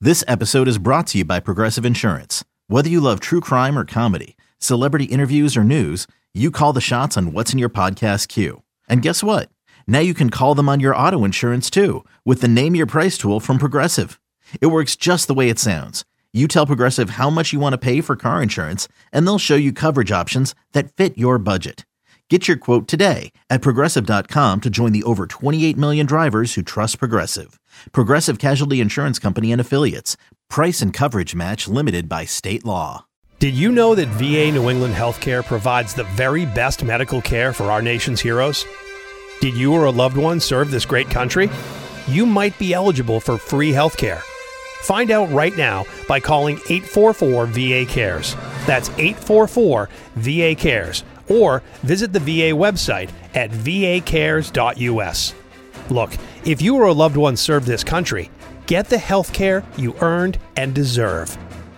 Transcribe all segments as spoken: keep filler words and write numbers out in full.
This episode is brought to you by Progressive Insurance. Whether you love true crime or comedy, celebrity interviews or news, you call the shots on what's in your podcast queue. And guess what? Now you can call them on your auto insurance too with the Name Your Price tool from Progressive. It works just the way it sounds. You tell Progressive how much you want to pay for car insurance, and they'll show you coverage options that fit your budget. Get your quote today at Progressive dot com to join the over twenty-eight million drivers who trust Progressive. Progressive Casualty Insurance Company and Affiliates. Price and coverage match limited by state law. Did you know that V A New England Healthcare provides the very best medical care for our nation's heroes? Did you or a loved one serve this great country? You might be eligible for free healthcare. Find out right now by calling eight four four V A cares. That's eight four four V A cares. Or visit the V A website at v a cares dot u s. Look, if you or a loved one served this country, get the health care you earned and deserve.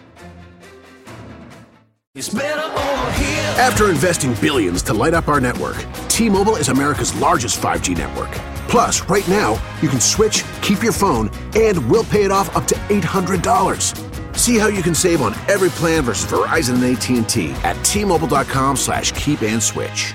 After investing billions to light up our network, T-Mobile is America's largest five G network. Plus, right now, you can switch, keep your phone, and we'll pay it off up to eight hundred dollars. See how you can save on every plan versus Verizon and A T and T at T-Mobile.com slash keep and switch.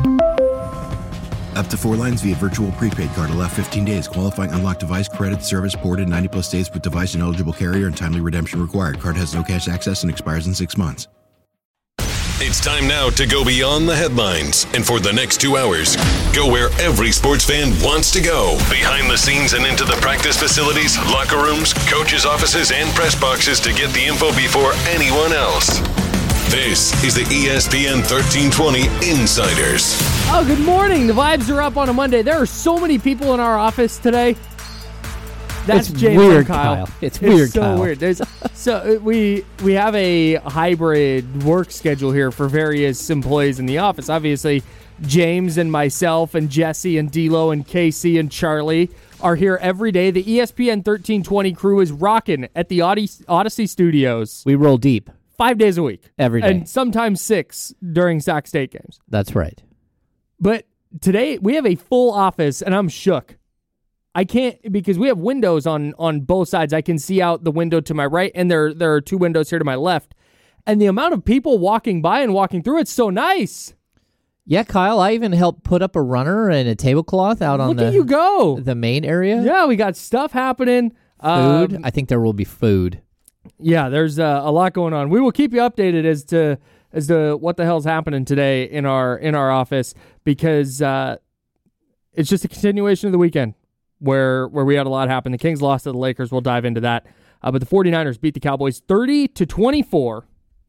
Up to four lines via virtual prepaid card. Allow fifteen days. Qualifying unlocked device credit service ported ninety plus days with device and eligible carrier and timely redemption required. Card has no cash access and expires in six months. It's time now to go beyond the headlines. And for the next two hours, go where every sports fan wants to go. Behind the scenes and into the practice facilities, locker rooms, coaches' offices, and press boxes to get the info before anyone else. This is the E S P N thirteen twenty Insiders. Oh, good morning. The vibes are up on a Monday. There are so many people in our office today. That's it's James weird, and Kyle. Kyle. It's weird, it's so Kyle. weird. There's, so we we have a hybrid work schedule here for various employees in the office. Obviously, James and myself and Jesse and D'Lo and Casey and Charlie are here every day. The E S P N thirteen twenty crew is rocking at the Odyssey, Odyssey Studios. We roll deep. Five days a week. Every day. And sometimes six during Sac State games. That's right. But today, we have a full office, and I'm shook. I can't, because we have windows on, on both sides. I can see out the window to my right, and there, there are two windows here to my left. And the amount of people walking by and walking through, it's so nice. Yeah, Kyle, I even helped put up a runner and a tablecloth out on Look the, at you go. the main area. Yeah, we got stuff happening. Food. Um, I think there will be food. Yeah, there's uh, a lot going on. We will keep you updated as to as to what the hell's happening today in our in our office, because uh, it's just a continuation of the weekend where where we had a lot happen. The Kings lost to the Lakers. We'll dive into that. Uh, but the 49ers beat the Cowboys thirty to twenty-four.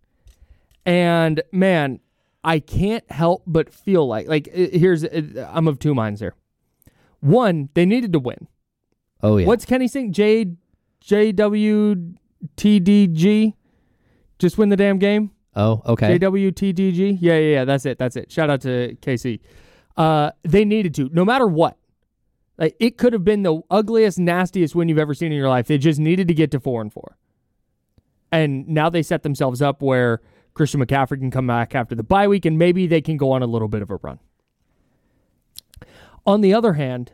And man, I can't help but feel like like here's I'm of two minds here. One, they needed to win. Oh yeah. What's Kenny saying? J J W T D G, just win the damn game. Oh, okay. J W T D G, yeah, yeah, yeah. That's it. That's it. Shout out to K C. Uh, they needed to, no matter what. Like, it could have been the ugliest, nastiest win you've ever seen in your life. They just needed to get to four and four, and now they set themselves up where Christian McCaffrey can come back after the bye week, and maybe they can go on a little bit of a run. On the other hand,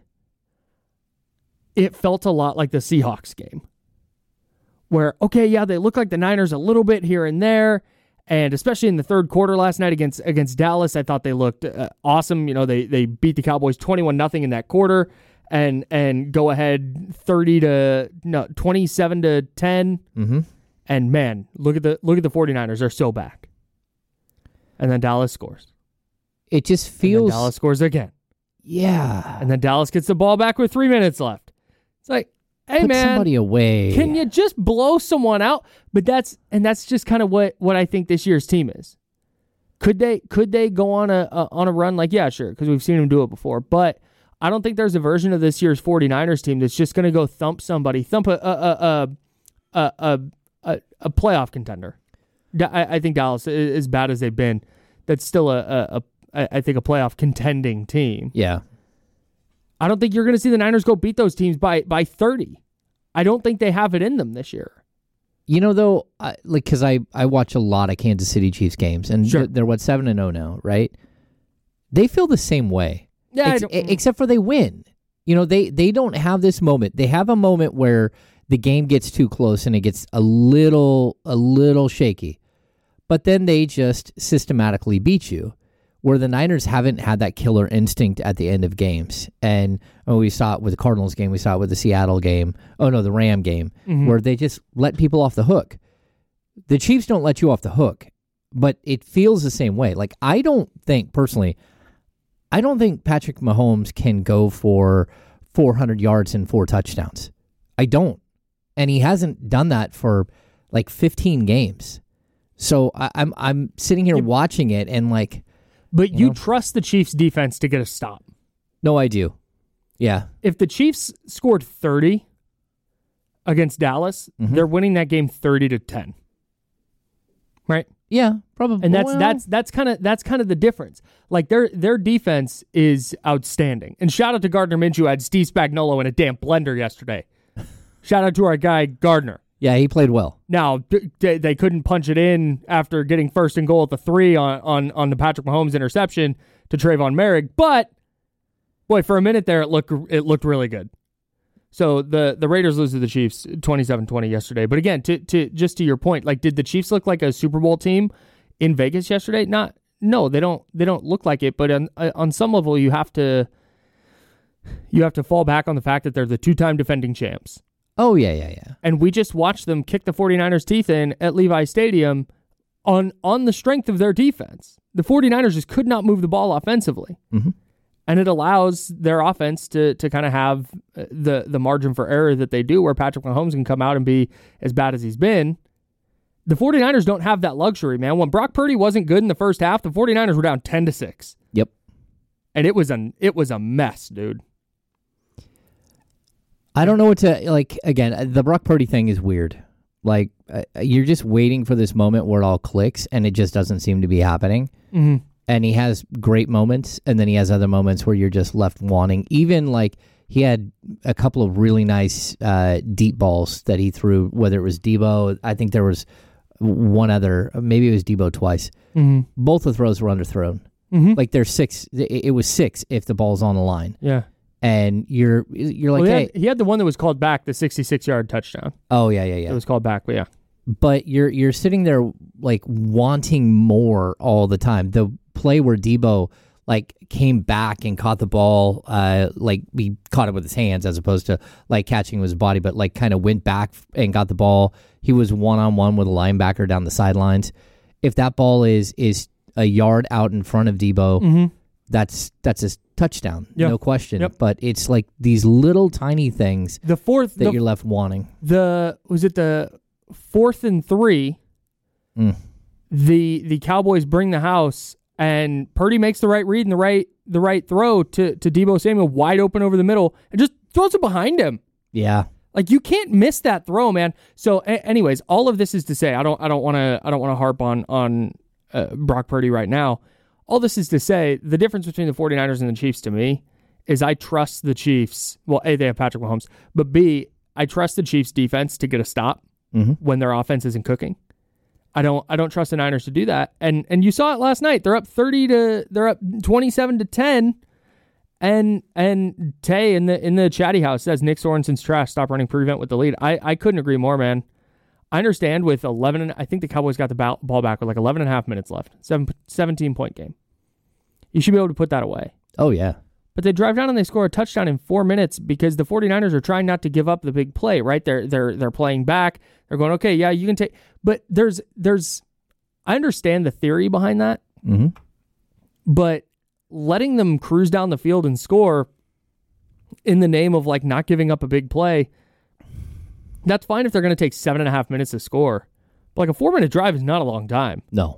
it felt a lot like the Seahawks game, where, okay, yeah, they look like the Niners a little bit here and there, and especially in the third quarter last night against against Dallas, I thought they looked uh, awesome. You know, they they beat the Cowboys twenty-one nothing in that quarter, and and go ahead thirty to no twenty-seven to ten. Mm-hmm. And man, look at the look at the 49ers. They're so back. And then Dallas scores. It just feels... And then Dallas scores again. Yeah. And then Dallas gets the ball back with three minutes left. It's like, hey, Put man, somebody away. Can you just blow someone out? But that's and that's just kind of what, what I think this year's team is. Could they could they go on a, a on a run? Like, yeah, sure, because we've seen them do it before. But I don't think there's a version of this year's 49ers team that's just going to go thump somebody, thump a a a a a, a, a playoff contender. I, I think Dallas, as bad as they've been, that's still a, a, a I think a playoff contending team. Yeah. I don't think you're going to see the Niners go beat those teams by by thirty. I don't think they have it in them this year. You know, though, I, like, because I, I watch a lot of Kansas City Chiefs games, and sure. they're, they're, what, seven and oh now, right? They feel the same way, yeah, Ex- except for they win. You know, they, they don't have this moment. They have a moment where the game gets too close and it gets a little a little shaky. But then they just systematically beat you, where the Niners haven't had that killer instinct at the end of games. And oh, we saw it with the Cardinals game, we saw it with the Seattle game, oh no, the Ram game, mm-hmm. where they just let people off the hook. The Chiefs don't let you off the hook, but it feels the same way. Like, I don't think, personally, I don't think Patrick Mahomes can go for four hundred yards and four touchdowns. I don't. And he hasn't done that for like fifteen games. So I, I'm I'm sitting here yeah. watching it and like... But you, you know, trust the Chiefs' defense to get a stop. No, I do. Yeah. If the Chiefs scored thirty against Dallas, mm-hmm. they're winning that game thirty to ten. Right? Yeah, probably. And that's well, that's that's kind of that's kind of the difference. Like their their defense is outstanding. And shout out to Gardner Minshew, who had Steve Spagnuolo in a damn blender yesterday. Shout out to our guy Gardner. Yeah, he played well. Now, d- d- they couldn't punch it in after getting first and goal at the three on, on, on the Patrick Mahomes interception to Trayvon Merrick, but boy, for a minute there, it looked it looked really good. So the, the Raiders lose to the Chiefs twenty-seven twenty yesterday. But again, to to just to your point, like, did the Chiefs look like a Super Bowl team in Vegas yesterday? Not, no, they don't. They don't look like it. But on on some level, you have to you have to fall back on the fact that they're the two-time defending champs. Oh, yeah, yeah, yeah. And we just watched them kick the 49ers' teeth in at Levi Stadium on on the strength of their defense. The 49ers just could not move the ball offensively. Mm-hmm. And it allows their offense to to kind of have the, the margin for error that they do, where Patrick Mahomes can come out and be as bad as he's been. The 49ers don't have that luxury, man. When Brock Purdy wasn't good in the first half, the 49ers were down ten to six. Yep. And it was an it was a mess, dude. I don't know what to, like, again, the Brock Purdy thing is weird. Like, uh, you're just waiting for this moment where it all clicks, and it just doesn't seem to be happening. Mm-hmm. And he has great moments, and then he has other moments where you're just left wanting. Even, like, he had a couple of really nice uh, deep balls that he threw, whether it was Debo. I think there was one other, maybe it was Debo twice. Mm-hmm. Both the throws were underthrown. Mm-hmm. Like, there's six, it was six if the ball's on the line. Yeah. And you're you're like, well, he, hey, had, he had the one that was called back, the sixty-six yard touchdown. Oh yeah, yeah, yeah. It was called back, but yeah. But you're you're sitting there like wanting more all the time. The play where Debo like came back and caught the ball, uh, like he caught it with his hands as opposed to like catching with his body, but like kind of went back and got the ball. He was one on one with a linebacker down the sidelines. If that ball is is a yard out in front of Debo, mm-hmm. that's that's a touchdown, yep. no question. Yep. But it's like these little tiny things the fourth, that the, you're left wanting. The was it the fourth and three? Mm. The the Cowboys bring the house, and Purdy makes the right read and the right the right throw to to Deebo Samuel, wide open over the middle, and just throws it behind him. Yeah. Like, you can't miss that throw, man. So, a- anyways, all of this is to say, I don't I don't want to I don't want to harp on on uh, Brock Purdy right now. All this is to say, the difference between the 49ers and the Chiefs to me is I trust the Chiefs. Well, A, they have Patrick Mahomes, but B, I trust the Chiefs defense to get a stop mm-hmm. when their offense isn't cooking. I don't I don't trust the Niners to do that. And and you saw it last night. They're up thirty to they're up twenty-seven to ten. And and Tay in the in the chatty house says Nick Sorensen's trash. Stop running prevent with the lead. I, I couldn't agree more, man. I understand with eleven, and I think the Cowboys got the ball back with like eleven and a half minutes left. Seven, seventeen point game. You should be able to put that away. Oh, yeah. But they drive down and they score a touchdown in four minutes because the 49ers are trying not to give up the big play, right? They're they're they're playing back. They're going, okay, yeah, you can take. But there's there's, I understand the theory behind that. Mm-hmm. But letting them cruise down the field and score in the name of like not giving up a big play, that's fine if they're going to take seven and a half minutes to score. But like a four minute drive is not a long time. No.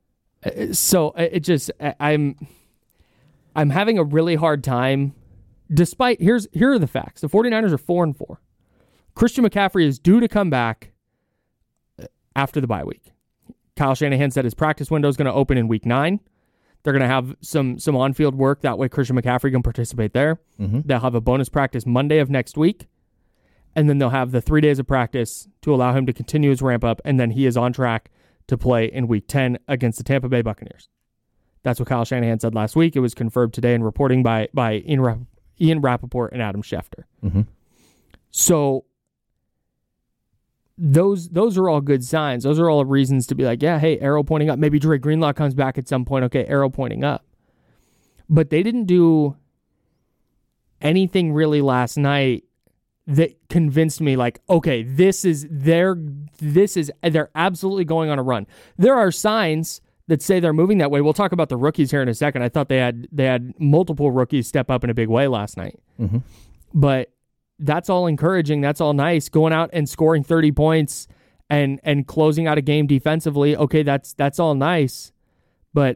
So it just, I'm, I'm having a really hard time. Despite, here's here are the facts. The 49ers are four and four. Christian McCaffrey is due to come back after the bye week. Kyle Shanahan said his practice window is going to open in week nine. They're going to have some some on-field work. That way Christian McCaffrey can participate there. Mm-hmm. They'll have a bonus practice Monday of next week. And then they'll have the three days of practice to allow him to continue his ramp up. And then he is on track to play in week ten against the Tampa Bay Buccaneers. That's what Kyle Shanahan said last week. It was confirmed today in reporting by, by Ian, Rapp- Ian Rappaport and Adam Schefter. Mm-hmm. So those those are all good signs. Those are all reasons to be like, yeah, hey, arrow pointing up. Maybe Dre Greenlaw comes back at some point. Okay, arrow pointing up. But they didn't do anything really last night that convinced me like, okay, this is their this is they're absolutely going on a run. There are signs that say they're moving that way. We'll talk about the rookies here in a second. I thought they had they had multiple rookies step up in a big way last night. Mm-hmm. But that's all encouraging. That's all nice. Going out and scoring thirty points and and closing out a game defensively. Okay, that's that's all nice. But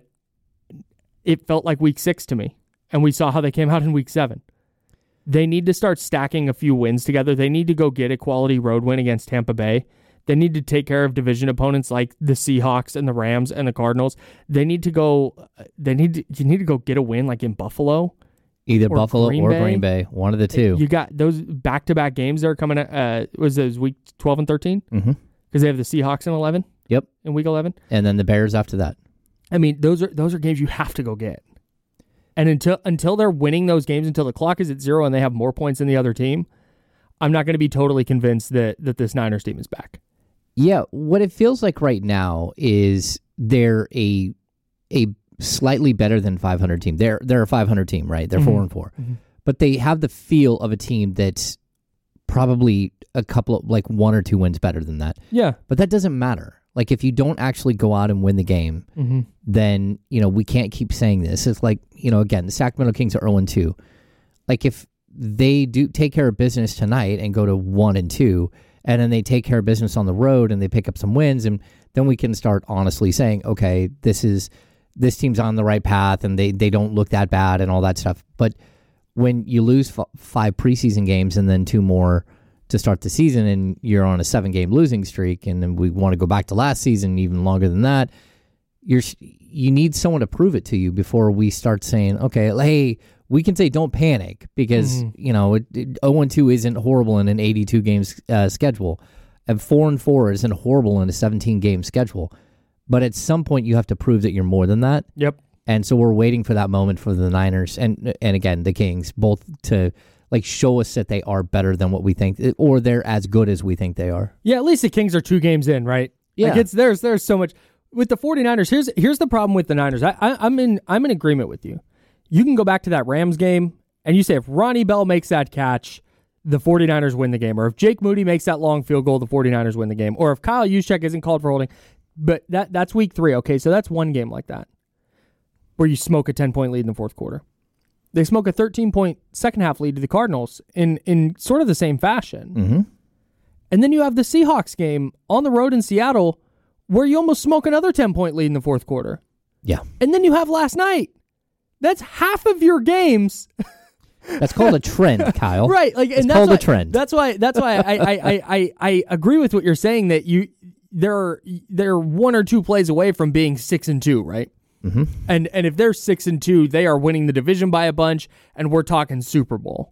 it felt like week six to me. And we saw how they came out in week seven. They need to start stacking a few wins together. They need to go get a quality road win against Tampa Bay. They need to take care of division opponents like the Seahawks and the Rams and the Cardinals. They need to go. They need to, you need to go get a win like in Buffalo. Either or Buffalo Green or Bay. Green Bay, one of the two. You got those back-to-back games that are coming. Uh, was those week twelve and thirteen? Mm-hmm. Because they have the Seahawks in eleven. Yep. In week eleven, and then the Bears after that. I mean, those are those are games you have to go get. And until until they're winning those games, until the clock is at zero and they have more points than the other team, I'm not going to be totally convinced that that this Niners team is back. Yeah, what it feels like right now is they're a a slightly better than five hundred team. They're they're a five hundred team, right? They're Mm-hmm. four and four, Mm-hmm. but they have the feel of a team that's probably a couple of like one or two wins better than that. Yeah. But that doesn't matter. Like if you don't actually go out and win the game, Mm-hmm. then you know we can't keep saying this. It's like you know again the Sacramento Kings are zero and two. Like if they do take care of business tonight and go to one and two, and then they take care of business on the road and they pick up some wins, and then we can start honestly saying, okay, this is this team's on the right path and they, they don't look that bad and all that stuff. But when you lose f- five preseason games and then two more to start the season and you're on a seven-game losing streak, and then we want to go back to last season even longer than that, you're you need someone to prove it to you before we start saying, okay, hey, we can say don't panic because, mm-hmm. you know, it, it, oh and two isn't horrible in an eighty-two games uh, schedule. And four and four isn't horrible in a seventeen-game schedule. But at some point, you have to prove that you're more than that. Yep. And so we're waiting for that moment for the Niners and, and again, the Kings, both to like show us that they are better than what we think, or they're as good as we think they are. Yeah, at least the Kings are two games in, right? Yeah. Like it's, there's there's so much. With the 49ers, here's here's the problem with the Niners. I, I, I'm in I'm in agreement with you. You can go back to that Rams game, and you say if Ronnie Bell makes that catch, the 49ers win the game. Or if Jake Moody makes that long field goal, the 49ers win the game. Or if Kyle Juszczyk isn't called for holding. But that that's week three, okay? So that's one game like that, where you smoke a ten-point lead in the fourth quarter. They smoke a thirteen-point second-half lead to the Cardinals in, in sort of the same fashion. Mm-hmm. And then you have the Seahawks game on the road in Seattle, where you almost smoke another ten-point lead in the fourth quarter. Yeah. And then you have last night. That's half of your games. That's called a trend, Kyle. Right. Like, it's and that's called why, a trend. That's why That's why I, I, I, I, I agree with what you're saying, that you they're they're one or two plays away from being six and two, right? Mm-hmm. And and if they're six and two, they are winning the division by a bunch, and we're talking Super Bowl.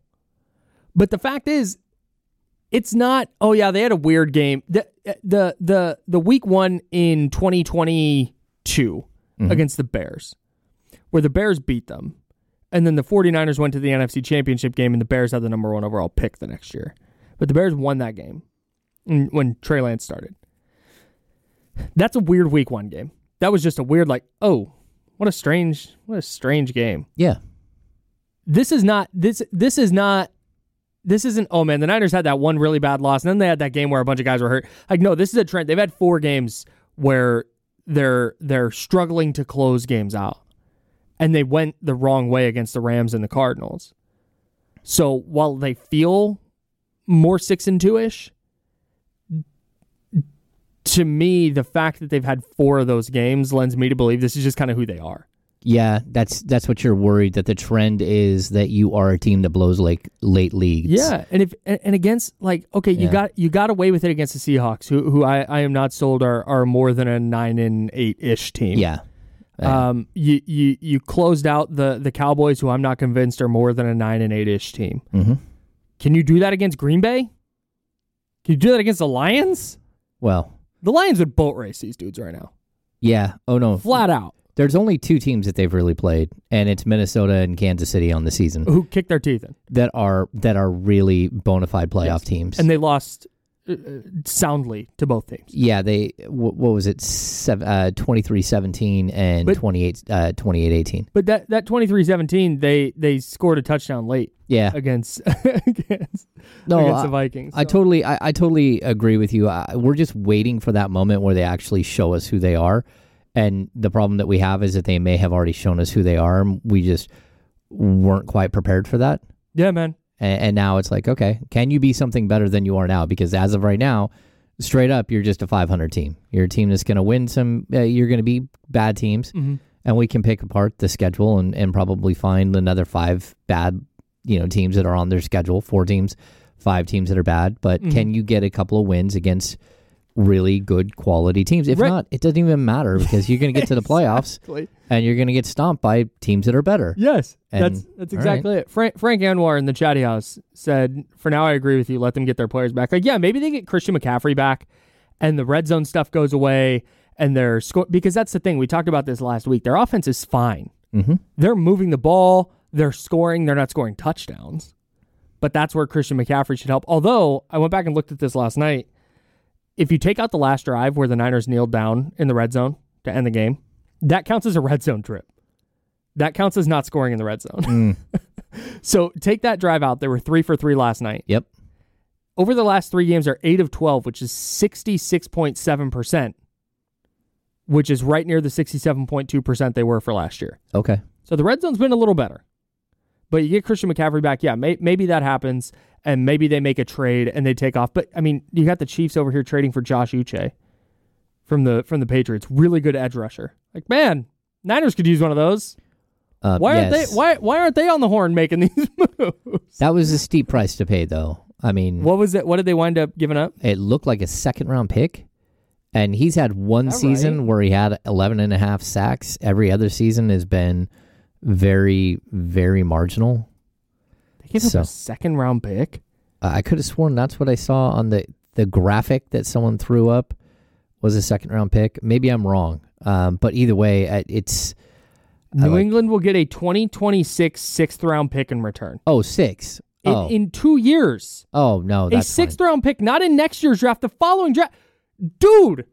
But the fact is, it's not, oh yeah, they had a weird game. The the the, the week one in twenty twenty-two mm-hmm. against the Bears, where the Bears beat them. And then the 49ers went to the N F C Championship game, and the Bears had the number one overall pick the next year. But the Bears won that game when Trey Lance started. That's a weird week one game. That was just a weird, like, oh, what a strange, what a strange game. Yeah. This is not, this this is not, this isn't, oh man, the Niners had that one really bad loss, and then they had that game where a bunch of guys were hurt. Like, no, this is a trend. They've had four games where they're they're struggling to close games out. And they went the wrong way against the Rams and the Cardinals. So while they feel more six and two-ish, to me, the fact that they've had four of those games lends me to believe this is just kind of who they are. Yeah, that's that's what you're worried, that the trend is that you are a team that blows like late leads. Yeah, and if and, and against, like, okay, you Yeah. got you got away with it against the Seahawks, who who I, I am not sold are are more than a nine and eight ish team. Yeah. Um, you, you you closed out the the Cowboys, who I'm not convinced are more than a nine and eight ish team. Mm-hmm. Can you do that against Green Bay? Can you do that against the Lions? Well, The Lions would boat race these dudes right now, yeah. Oh no, flat out. There's only two teams that they've really played, and it's Minnesota and Kansas City on the season Who kicked their teeth in, that are that are really bona fide playoff Yes. teams. and they lost uh, soundly to both teams. Yeah, they what, what was it? Seven, uh, twenty-three seventeen and But- twenty-eight uh, twenty-eight eighteen. But that that twenty-three seventeen, they they scored a touchdown late Yeah. against against, No, against I- the Vikings. I so. totally, I, I totally agree with you. I, we're just waiting for that moment where they actually show us who they are, and the problem that we have is that they may have already shown us who they are. And we just weren't quite prepared for that, Yeah, man. and, and now it's like, okay, can you be something better than you are now? Because as of right now, straight up, you're just a five hundred team. You're a team that's going to win some. Uh, you're going to be bad teams, Mm-hmm. and we can pick apart the schedule and, and probably find another five bad, you know, teams that are on their schedule. Four teams. Five teams that are bad, but Mm-hmm. can you get a couple of wins against really good quality teams? If Right. not, it doesn't even matter because you're going to get to the playoffs Exactly. and you're going to get stomped by teams that are better. Yes, And- that's that's all exactly it. Frank, Frank Anwar in the chatty house said, "For now, I agree with you. Let them get their players back. Like, yeah, maybe they get Christian McCaffrey back, and the red zone stuff goes away, and they're sco- because that's the thing. We talked about this last week. Their offense is fine. Mm-hmm. They're moving the ball. They're scoring. They're not scoring touchdowns, but that's where Christian McCaffrey should help. Although I went back and looked at this last night. If you take out the last drive where the Niners kneeled down in the red zone to end the game, that counts as a red zone trip. That counts as not scoring in the red zone. So take that drive out. They were three for three last night. Yep. Over the last three games, are eight of twelve, which is sixty-six point seven percent, which is right near the sixty-seven point two percent they were for last year. Okay. So the red zone's been a little better. But you get Christian McCaffrey back, yeah, may, maybe that happens, and maybe they make a trade and they take off. But, I mean, you got the Chiefs over here trading for Josh Uche from the from the Patriots. Really good edge rusher. Like, man, Niners could use one of those. Uh, Why aren't yes. they why why aren't they on the horn making these moves? That was a steep price to pay, though. I mean, What was it? What did they wind up giving up? it looked like a second round pick, and he's had one All season right. where he had eleven and a half sacks. Every other season has been very, very marginal. They gave So- up a second round pick. Uh, I could have sworn that's what I saw on the, the graphic that someone threw up was a second round pick. Maybe I'm wrong. Um, but either way, uh, it's I New like- England will get a twenty twenty-six sixth round pick in return. oh six. In, Oh, in two years. oh no, A that's sixth fine. round pick, not in next year's draft, the following draft. Dude.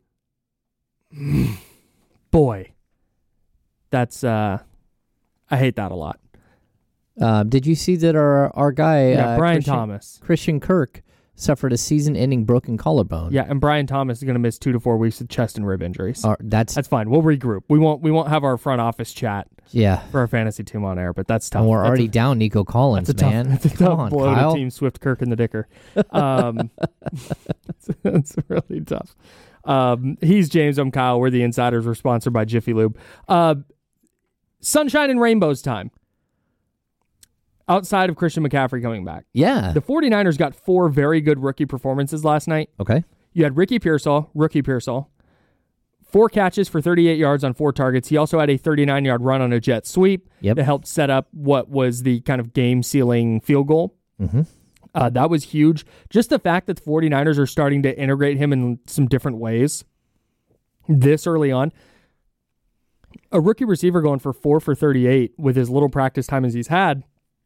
Boy. That's, uh, I hate that a lot. Um, did you see that our our guy Yeah, uh, Brian Christian, Thomas. Christian Kirk suffered a season-ending broken collarbone? Yeah, and Brian Thomas is going to miss two to four weeks with chest and rib injuries. Uh, that's That's fine. We'll regroup. We won't. We won't have our front office chat yeah. for our fantasy team on air, but that's tough. And we're That's already a, down Nico Collins, that's a tough, man. that's a Come tough on, blow Kyle. to Team Swift, Kirk, and the Dicker. Um, it's, it's really tough. Um, he's James. I'm Kyle. We're the Insiders. We're sponsored by Jiffy Lube. Uh, sunshine and rainbows time. Outside of Christian McCaffrey coming back. Yeah. The 49ers got four very good rookie performances last night. Okay. You had Ricky Pearsall, rookie Pearsall, four catches for thirty-eight yards on four targets. He also had a thirty-nine-yard run on a jet sweep Yep. that helped set up what was the kind of game-sealing field goal. Mm-hmm. Uh, that was huge. Just the fact that the 49ers are starting to integrate him in some different ways this early on. A rookie receiver going for four for thirty-eight with as little practice time as he's had.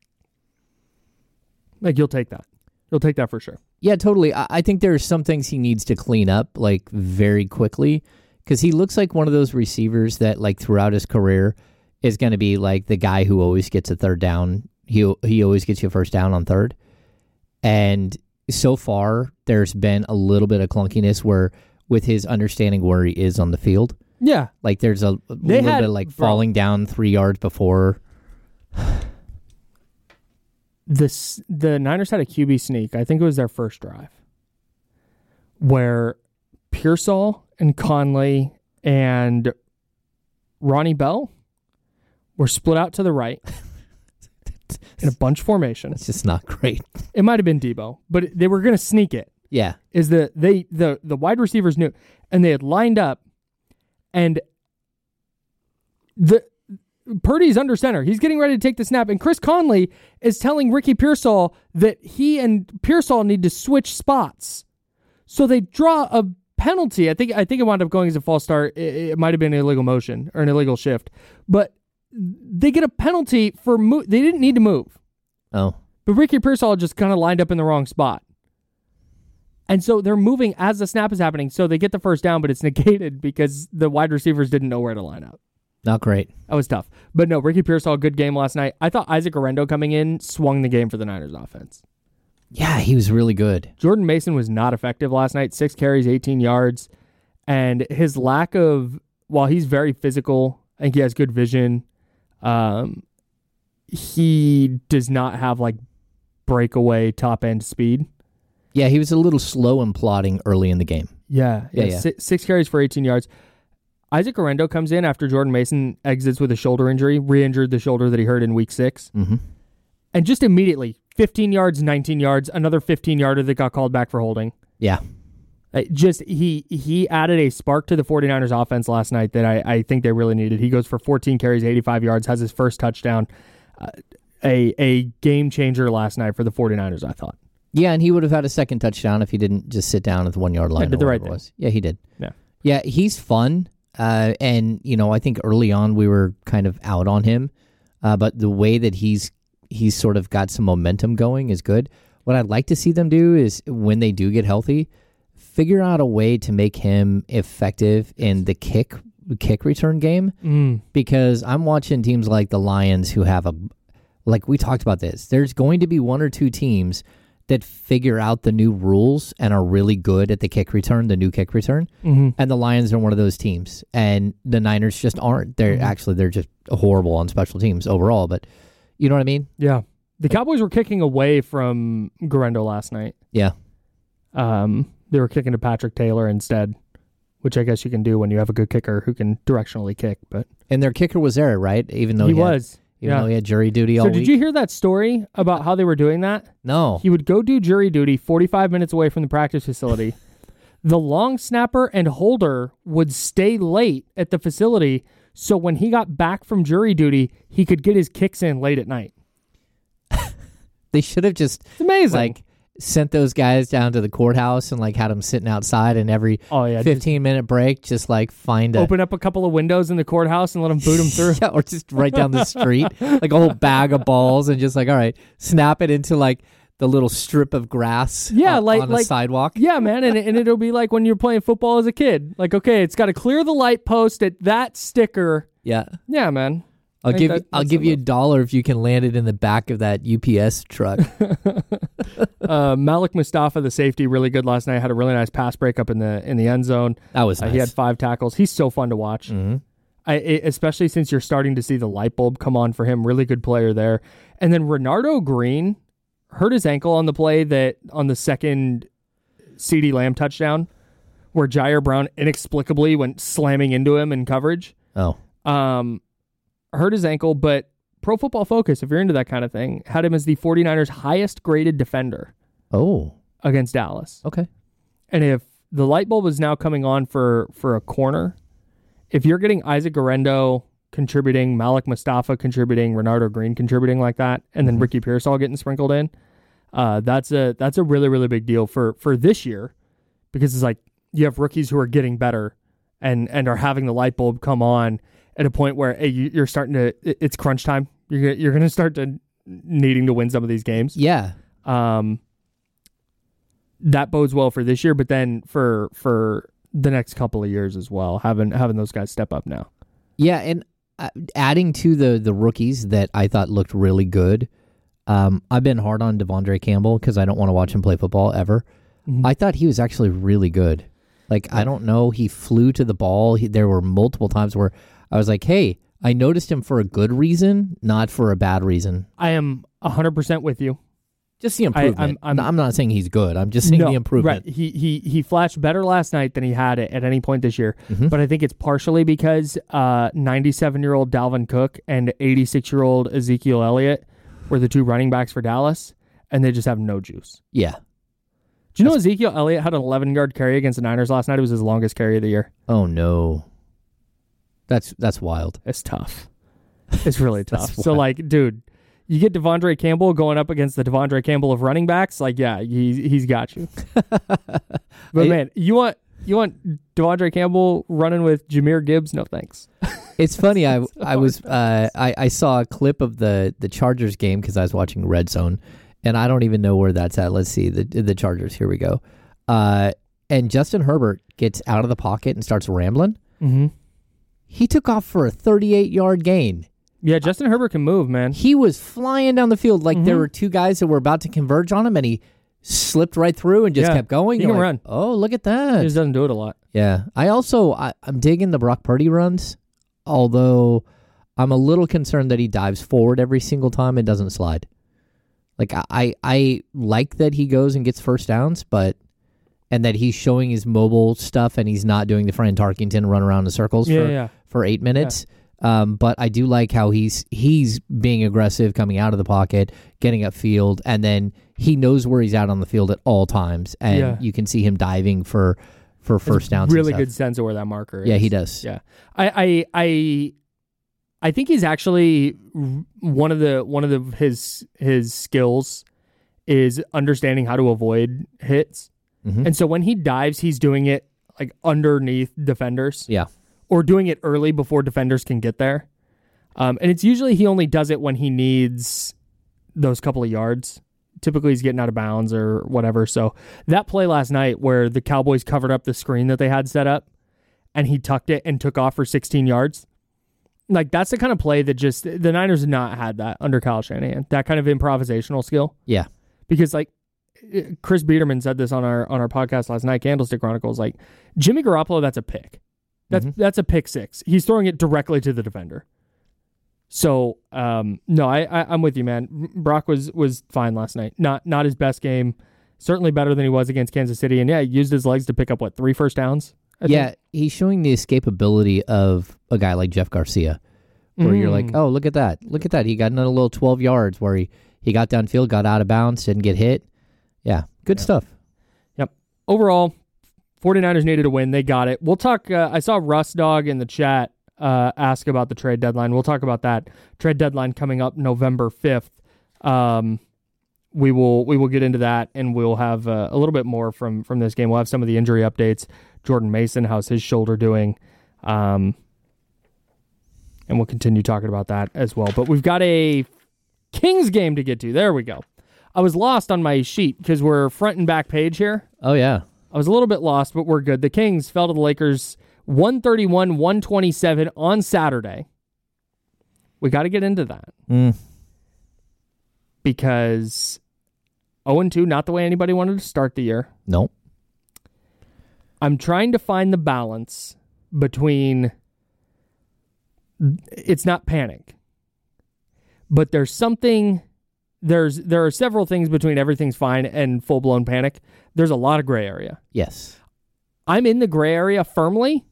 Like, you'll take that. You'll take that for sure. Yeah, totally. I, I think there are some things he needs to clean up, like, very quickly, because he looks like one of those receivers that, like, throughout his career is going to be, like, the guy who always gets a third down. He, he always gets you a first down on third. And so far, there's been a little bit of clunkiness where, with his understanding where he is on the field, Yeah. like, there's a, a They little had- bit of, like, bro. falling down three yards before. This the Niners had a Q B sneak. I think it was their first drive, where Pearsall and Conley and Ronnie Bell were split out to the right in a bunch formation. It's just not great. It might have been Debo, but they were going to sneak it. Yeah. Is that they the the wide receivers knew, and they had lined up, and the. Purdy's under center. He's getting ready to take the snap, and Chris Conley is telling Ricky Pearsall that he and Pearsall need to switch spots. So they draw a penalty. I think I think it wound up going as a false start. It, it might have been an illegal motion or an illegal shift, but they get a penalty for move. They didn't need to move, Oh. but Ricky Pearsall just kind of lined up in the wrong spot. And so they're moving as the snap is happening. So they get the first down, but it's negated because the wide receivers didn't know where to line up. Not great. That was tough. But no, Ricky Pearsall, good game last night. I thought Isaac Arendo coming in swung the game for the Niners offense. Yeah, he was really good. Jordan Mason was not effective last night. Six carries, eighteen yards. And his lack of, while he's very physical, I think he has good vision, um, he does not have like breakaway top end speed. Yeah, he was a little slow and plodding early in the game. Yeah, yeah. Yeah, yeah. Six, six carries for eighteen yards. Isaac Arendo comes in after Jordan Mason exits with a shoulder injury, re-injured the shoulder that he hurt in week six. Mm-hmm. And just immediately, fifteen yards, nineteen yards, another fifteen-yarder that got called back for holding. Yeah. Uh, Just he he added a spark to the 49ers offense last night that I, I think they really needed. He goes for fourteen carries, eighty-five yards, has his first touchdown. Uh, a a game changer last night for the 49ers, I thought. Yeah, and he would have had a second touchdown if he didn't just sit down at the one-yard line. Yeah, did or the right whatever it thing. was. Yeah, he did. Yeah. Yeah, he's fun. Uh, and, you know, I think early on we were kind of out on him. Uh, but the way that he's he's sort of got some momentum going is good. What I'd like to see them do is when they do get healthy, figure out a way to make him effective in the kick kick return game. Mm. Because I'm watching teams like the Lions who have a, like we talked about this, there's going to be one or two teams that figure out the new rules and are really good at the kick return, the new kick return. Mm-hmm. And the Lions are one of those teams. And the Niners just aren't. They're Mm-hmm. actually, they're just horrible on special teams overall. But you know what I mean? Yeah. The Cowboys were kicking away from Garendo last night. Yeah. Um, they were kicking to Patrick Taylor instead, which I guess you can do when you have a good kicker who can directionally kick. But And their kicker was there, right? Even though he, he, had, was. even yeah. though he had jury duty all So week. did you hear that story about how they were doing that? No. He would go do jury duty forty-five minutes away from the practice facility. The long snapper and holder would stay late at the facility, so when he got back from jury duty, he could get his kicks in late at night. They should have just It's amazing. like sent those guys down to the courthouse and like had them sitting outside, and every oh yeah, fifteen minute break, just like find a open up a couple of windows in the courthouse and let them boot them through. yeah, or just right down the street, like a whole bag of balls, and just like, all right, snap it into like the little strip of grass. Yeah, on, like on like the sidewalk. Yeah, man, and and it'll be like when you're playing football as a kid. Like, okay, it's got to clear the light post at that sticker. Yeah, Yeah, man. I'll I think give that- you, I'll that's give a you a move. dollar if you can land it in the back of that U P S truck. Uh, Malik Mustafa, the safety, really good last night. Had a really nice pass break up in the in the end zone. That was Uh, nice. he had five tackles. He's so fun to watch. Mhm. I, it, especially since you're starting to see the light bulb come on for him. Really good player there. And then Renardo Green hurt his ankle on the play that on the second CeeDee Lamb touchdown, where Jair Brown inexplicably went slamming into him in coverage. Oh, Um, hurt his ankle, but Pro Football Focus, if you're into that kind of thing, had him as the 49ers highest graded defender oh, against Dallas. okay. And if the light bulb is now coming on for, for a corner, if you're getting Isaac Garendo contributing, Malik Mustafa contributing, Renardo Green contributing like that, and then Ricky Pearsall getting sprinkled in, uh, that's a that's a really, really big deal for, for this year, because it's like you have rookies who are getting better and, and are having the light bulb come on at a point where hey, you, you're starting to, it- it's crunch time. You're gonna, you're going to start to needing to win some of these games. Yeah, Um, that bodes well for this year, but then for for the next couple of years as well, having having those guys step up now. yeah, and uh, adding to the the rookies that I thought looked really good. Um, I've been hard on Devondre Campbell because I don't want to watch him play football ever. Mhm. I thought he was actually really good. Like, I don't know, he flew to the ball. He, there were multiple times where I was like, hey, I noticed him for a good reason, not for a bad reason. I am one hundred percent with you. Just the improvement. I'm- I'm, I'm- not saying he's good. I'm just saying No, the improvement. Right. He he he flashed better last night than he had at, at any point this year. Mhm. But I think it's partially because uh, ninety-seven-year-old Dalvin Cook and eighty-six-year-old Ezekiel Elliott were the two running backs for Dallas, and they just have no juice. Yeah. Do you know Ezekiel Elliott had an eleven-yard carry against the Niners last night? It was his longest carry of the year. Oh, no. That's that's wild. It's tough. It's really That's tough. So, wild. like, dude, you get Devondre Campbell going up against the Devondre Campbell of running backs. Like, yeah, he, he's got you. But, Hey- man, you want you want Devondre Campbell running with Jahmyr Gibbs? No, thanks. It's funny. I I was uh, I I saw a clip of the the Chargers game because I was watching Red Zone, and I don't even know where that's at. Let's see the the Chargers. Here we go. Uh, and Justin Herbert gets out of the pocket and starts rambling. Mm-hmm. He took off for a thirty-eight-yard gain. Yeah, Justin Herbert can move, man. He was flying down the field like Mm-hmm. there were two guys that were about to converge on him, and he slipped right through and just Yeah, kept going. he You're can like, run. Oh, look at that. He just doesn't do it a lot. Yeah. I also, I, I'm digging the Brock Purdy runs, although I'm a little concerned that he dives forward every single time and doesn't slide. Like, I, I, I like that he goes and gets first downs, but, and that he's showing his mobile stuff and he's not doing the Fran Tarkington run around in circles Yeah, for, yeah. for eight minutes. Um, but I do like how he's he's being aggressive, coming out of the pocket, getting upfield, and then he knows where he's at on the field at all times, and Yeah. you can see him diving for for first downs. and Really stuff. good sense of where that marker is. Yeah, he does. Yeah, I, I, I, I think he's actually one of the one of the his his skills is understanding how to avoid hits, Mhm. and so when he dives, he's doing it like underneath defenders. Yeah. Or doing it early before defenders can get there. Um, and it's usually he only does it when he needs those couple of yards. Typically he's getting out of bounds or whatever. So that play last night where the Cowboys covered up the screen that they had set up and he tucked it and took off for sixteen yards. Like that's the kind of play that just, the Niners have not had that under Kyle Shanahan, that kind of improvisational skill. Yeah. Because like Chris Biederman said this on our, on our podcast last night, Candlestick Chronicles, like Jimmy Garoppolo, that's a pick. That's mm-hmm. that's a pick six. He's throwing it directly to the defender. So um, no, I, I I'm with you, man. Brock was was fine last night. Not not his best game. Certainly better than he was against Kansas City. And yeah, he used his legs to pick up what three first downs. I yeah, think? He's showing the escapability of a guy like Jeff Garcia, where mm. you're like, oh, look at that, look at that. He got another little twelve yards where he he got downfield, got out of bounds, didn't get hit. Yeah, good yeah. stuff. Yep. Overall, 49ers needed a win. They got it. We'll talk. Uh, I saw Russ Dog in the chat uh, ask about the trade deadline. We'll talk about that trade deadline coming up November fifth. Um, we will we will get into that, and we'll have uh, a little bit more from from this game. We'll have some of the injury updates. Jordan Mason, how's his shoulder doing? Um, and we'll continue talking about that as well. But we've got a Kings game to get to. There we go. I was lost on my sheet because we're front and back page here. Oh yeah. I was a little bit lost, but we're good. The Kings fell to the Lakers one thirty-one one twenty-seven on Saturday. We got to get into that. Mm. Because oh and two, not the way anybody wanted to start the year. Nope. I'm trying to find the balance between it's not panic, but there's something, there's there are several things between everything's fine and full-blown panic. There's a lot of gray area. Yes. I'm in the gray area firmly.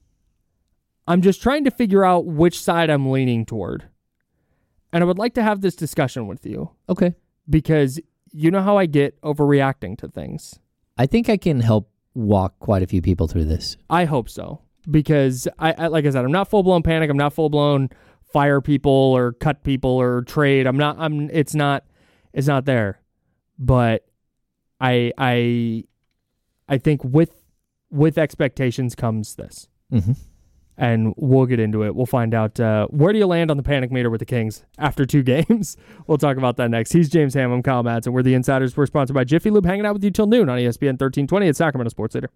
I'm just trying to figure out which side I'm leaning toward. And I would like to have this discussion with you. Okay. Because you know how I get overreacting to things. I think I can help walk quite a few people through this. I hope so. Because, I, I like I said, I'm not full-blown panic. I'm not full-blown fire people or cut people or trade. I'm not, I'm, it's not, it's not there. But I, I, I think with with expectations comes this. Mm-hmm. And we'll get into it. We'll find out uh, where do you land on the panic meter with the Kings after two games. We'll talk about that next. He's James Ham. I'm Kyle Madsen. We're the Insiders. We're sponsored by Jiffy Lube, hanging out with you till noon on E S P N thirteen twenty at Sacramento Sports Leader.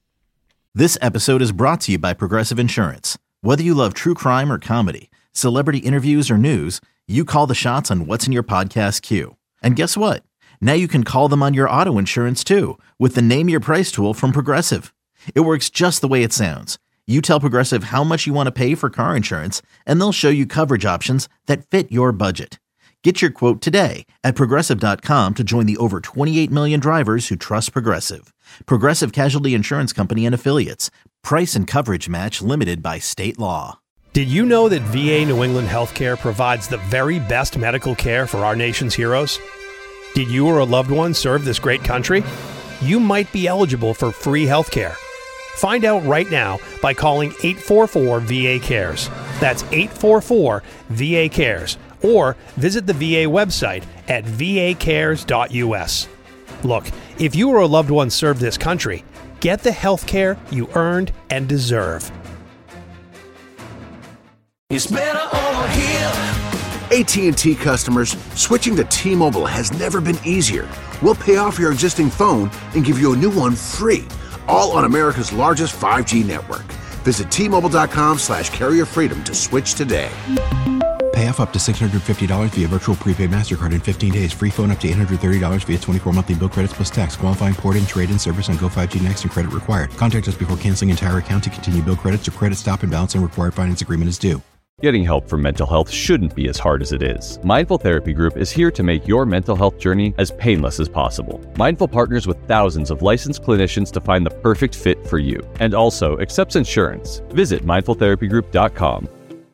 This episode is brought to you by Progressive Insurance. Whether you love true crime or comedy, celebrity interviews or news, you call the shots on what's in your podcast queue. And guess what? Now you can call them on your auto insurance too with the Name Your Price tool from Progressive. It works just the way it sounds. You tell Progressive how much you want to pay for car insurance, and they'll show you coverage options that fit your budget. Get your quote today at Progressive dot com to join the over twenty-eight million drivers who trust Progressive. Progressive Casualty Insurance Company and Affiliates. Price and coverage match limited by state law. Did you know that V A New England Healthcare provides the very best medical care for our nation's heroes? Did you or a loved one serve this great country? You might be eligible for free healthcare. Find out right now by calling eight four four V A cares. That's eight four four V A cares. Or visit the V A website at v a cares dot u s. Look, if you or a loved one served this country, get the health care you earned and deserve. It's better over here. A T and T customers, switching to T-Mobile has never been easier. We'll pay off your existing phone and give you a new one free, all on America's largest five G network. Visit T-Mobile.com slash carrier freedom to switch today. Pay off up to six hundred fifty dollars via virtual prepaid MasterCard in fifteen days. Free phone up to eight hundred thirty dollars via twenty-four monthly bill credits plus tax. Qualifying port-in, trade-in service on Go five G Next and credit required. Contact us before canceling entire account to continue bill credits or credit stop and balance and required finance agreement is due. Getting help for mental health shouldn't be as hard as it is. Mindful Therapy Group is here to make your mental health journey as painless as possible. Mindful partners with thousands of licensed clinicians to find the perfect fit for you, and also accepts insurance. Visit mindful therapy group dot com.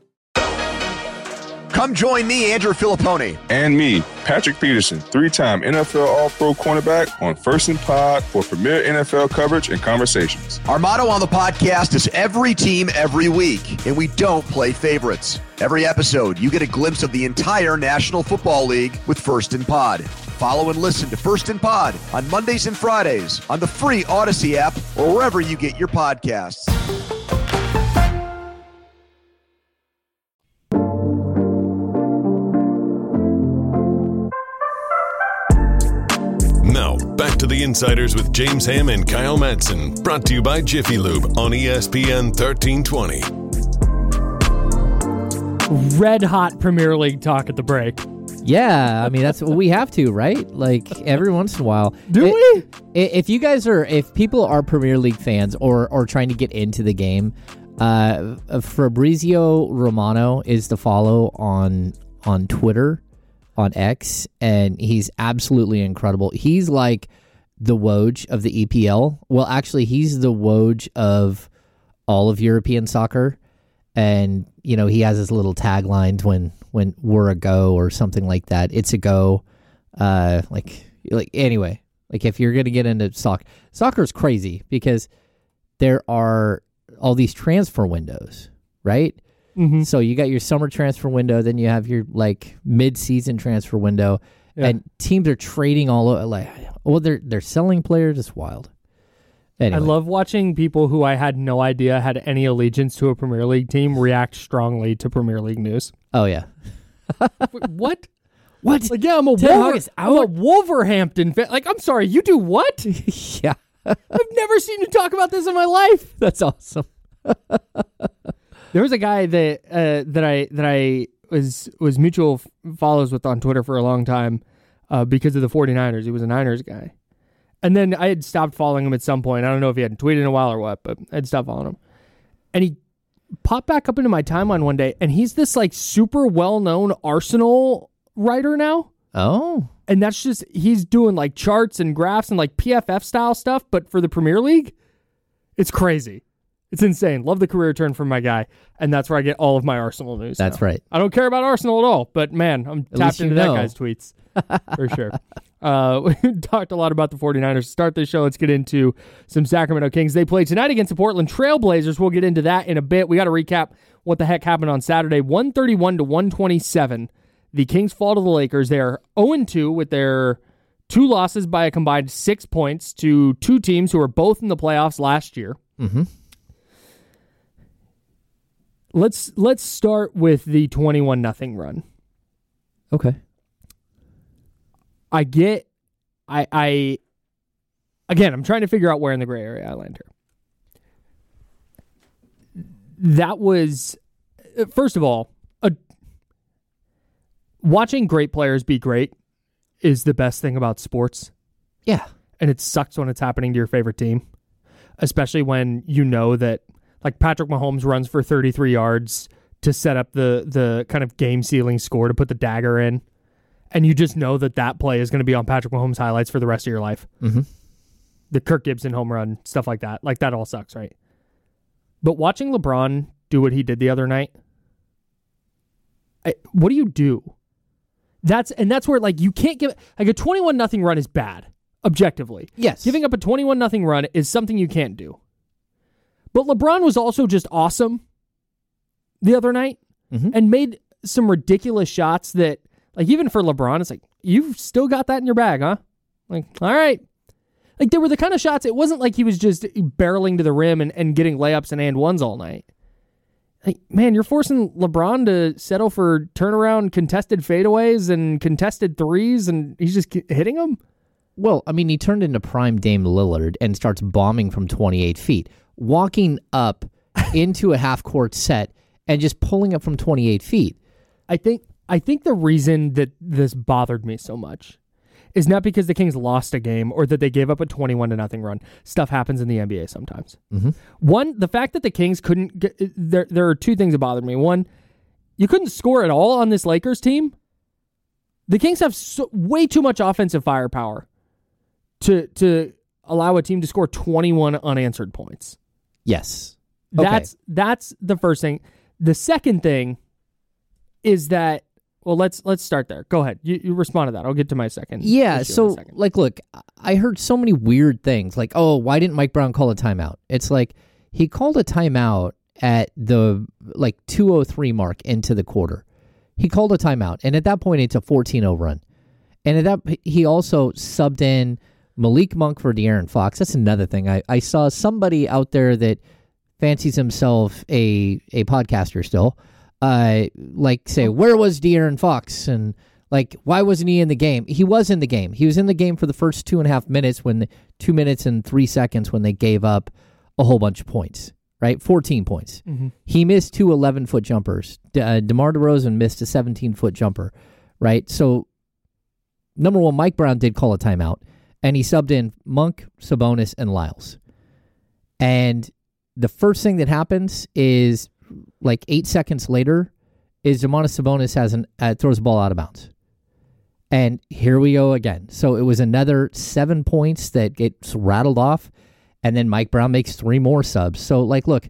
Come join me, Andrew Filippone. And me, Patrick Peterson, three-time N F L All-Pro cornerback on First and Pod for premier N F L coverage and conversations. Our motto on the podcast is every team, every week, and we don't play favorites. Every episode, you get a glimpse of the entire National Football League with First and Pod. Follow and listen to First and Pod on Mondays and Fridays on the free Odyssey app or wherever you get your podcasts. Now, back to the Insiders with James Ham and Kyle Madsen, brought to you by Jiffy Lube on E S P N thirteen twenty. Red hot Premier League talk at the break. Yeah, I mean, that's what we have to, right? Like, every once in a while. Do it, we? If you guys are, if people are Premier League fans or, or trying to get into the game, uh, Fabrizio Romano is the follow on on Twitter. On X, and he's absolutely incredible. He's like the Woj of the E P L. Well, actually, he's the Woj of all of European soccer. And, you know, he has his little taglines when, when we're a go or something like that. It's a go. Uh, like, like anyway, like if you're going to get into soccer, soccer is crazy because there are all these transfer windows, right? Mm-hmm. So you got your summer transfer window, then you have your like mid-season transfer window, yeah. And teams are trading all over. Like, well, they're they're selling players. It's wild. Anyway. I love watching people who I had no idea had any allegiance to a Premier League team react strongly to Premier League news. Oh yeah. Wait, what? What? Like, yeah, I'm a, Wolver- I'm a Wolverhampton fan. Like, I'm sorry, you do what? Yeah. I've never seen you talk about this in my life. That's awesome. There was a guy that uh, that I that I was was mutual f- follows with on Twitter for a long time uh, because of the 49ers. He was a Niners guy. And then I had stopped following him at some point. I don't know if he hadn't tweeted in a while or what, but I'd stopped following him. And he popped back up into my timeline one day, and he's this like super well-known Arsenal writer now. Oh. And that's just, he's doing like charts and graphs and like P F F style stuff, but for the Premier League, it's crazy. It's insane. Love the career turn from my guy. And that's where I get all of my Arsenal news. That's now. right. I don't care about Arsenal at all, but man, I'm at tapped into that know. guy's tweets for sure. Uh, we talked a lot about the 49ers. To start this show, let's get into some Sacramento Kings. They play tonight against the Portland Trail Blazers. We'll get into that in a bit. We got to recap what the heck happened on Saturday. one thirty-one to one twenty-seven. The Kings fall to the Lakers. They are oh and two with their two losses by a combined six points to two teams who were both in the playoffs last year. Mm-hmm. Let's let's start with the twenty-one nothing run. Okay. I get, I, I, again, I'm trying to figure out where in the gray area I land here. That was, first of all, a, watching great players be great is the best thing about sports. Yeah. And it sucks when it's happening to your favorite team, especially when you know that, like Patrick Mahomes runs for thirty-three yards to set up the the kind of game-sealing score to put the dagger in. And you just know that that play is going to be on Patrick Mahomes highlights for the rest of your life. Mm-hmm. The Kirk Gibson home run, stuff like that. Like, that all sucks, right? But watching LeBron do what he did the other night, I, what do you do? That's And that's where, like, you can't give... Like, a twenty-one nothing run is bad, objectively. Yes. Giving up a twenty-one nothing run is something you can't do. But LeBron was also just awesome the other night mm-hmm. and made some ridiculous shots that... Like, even for LeBron, it's like, you've still got that in your bag, huh? Like, all right. Like, there were the kind of shots, it wasn't like he was just barreling to the rim and, and getting layups and and ones all night. Like, man, you're forcing LeBron to settle for turnaround contested fadeaways and contested threes, and he's just hitting them? Well, I mean, he turned into prime Dame Lillard and starts bombing from twenty-eight feet, walking up into a half-court set and just pulling up from twenty-eight feet. I think I think the reason that this bothered me so much is not because the Kings lost a game or that they gave up a twenty-one to nothing run. Stuff happens in the N B A sometimes. Mm-hmm. One, the fact that the Kings couldn't get, there there are two things that bothered me. One, you couldn't score at all on this Lakers team. The Kings have so, way too much offensive firepower to to allow a team to score twenty-one unanswered points. Yes. Okay. That's that's the first thing. The second thing is that, well, let's let's start there. Go ahead. You, you respond to that. I'll get to my second. Yeah, so, like, look, I heard so many weird things. Like, oh, why didn't Mike Brown call a timeout? It's like, he called a timeout at the, like, two oh three mark into the quarter. He called a timeout, and at that point, it's a fourteen oh run. And at that, he also subbed in Malik Monk for De'Aaron Fox. That's another thing. I, I saw somebody out there that fancies himself a a podcaster still, uh, like say, where was De'Aaron Fox? And like, why wasn't he in the game? He was in the game. He was in the game for the first two and a half minutes when the, two minutes and three seconds when they gave up a whole bunch of points, right? fourteen points. Mm-hmm. He missed two eleven-foot jumpers. De- uh, DeMar DeRozan missed a seventeen-foot jumper, right? So, number one, Mike Brown did call a timeout, and he subbed in Monk, Sabonis, and Lyles. And the first thing that happens is, like eight seconds later, is Domantas Sabonis has an uh, throws the ball out of bounds. And here we go again. So it was another seven points that gets rattled off, and then Mike Brown makes three more subs. So, like, look,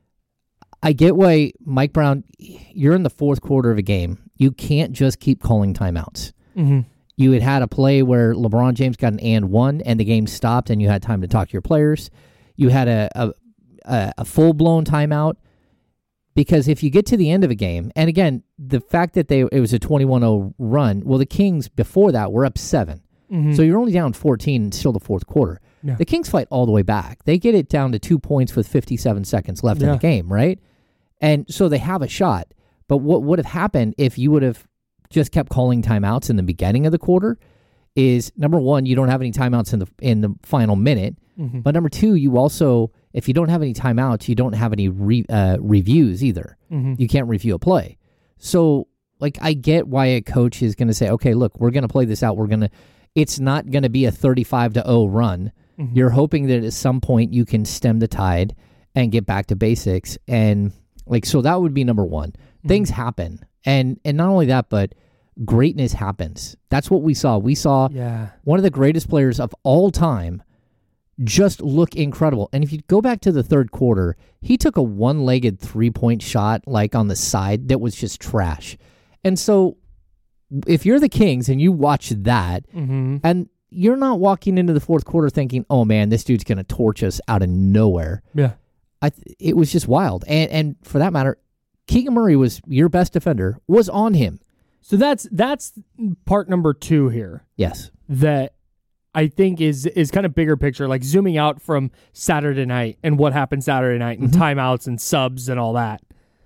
I get why Mike Brown, you're in the fourth quarter of a game. You can't just keep calling timeouts. Mm-hmm. You had had a play where LeBron James got an and one, and the game stopped, and you had time to talk to your players. You had a a, a, a full-blown timeout. Because if you get to the end of a game, and again, the fact that they it was a twenty-one oh run, well, the Kings before that were up seven. Mm-hmm. So you're only down fourteen in still the fourth quarter. Yeah. The Kings fight all the way back. They get it down to two points with fifty-seven seconds left yeah. in the game, right? And so they have a shot. But what would have happened if you would have just kept calling timeouts in the beginning of the quarter is, number one, you don't have any timeouts in the in the final minute. Mm-hmm. But number two, you also, if you don't have any timeouts, you don't have any re, uh, reviews either. Mm-hmm. You can't review a play. So, like, I get why a coach is going to say, okay, look, we're going to play this out. We're going to, it's not going to be a thirty-five to oh run. Mm-hmm. You're hoping that at some point you can stem the tide and get back to basics. And, like, so that would be number one. Mm-hmm. Things happen. And, and not only that, but greatness happens. That's what we saw. We saw yeah. one of the greatest players of all time just look incredible. And if you go back to the third quarter, he took a one-legged three-point shot like on the side that was just trash. And so if you're the Kings and you watch that, mm-hmm. and you're not walking into the fourth quarter thinking, oh man, this dude's going to torch us out of nowhere. Yeah. I th- it was just wild. And and for that matter, Keegan Murray was your best defender, was on him. So that's that's part number two here. Yes. That I think is is kind of bigger picture, like zooming out from Saturday night and what happened Saturday night and Mm-hmm. timeouts and subs and all that.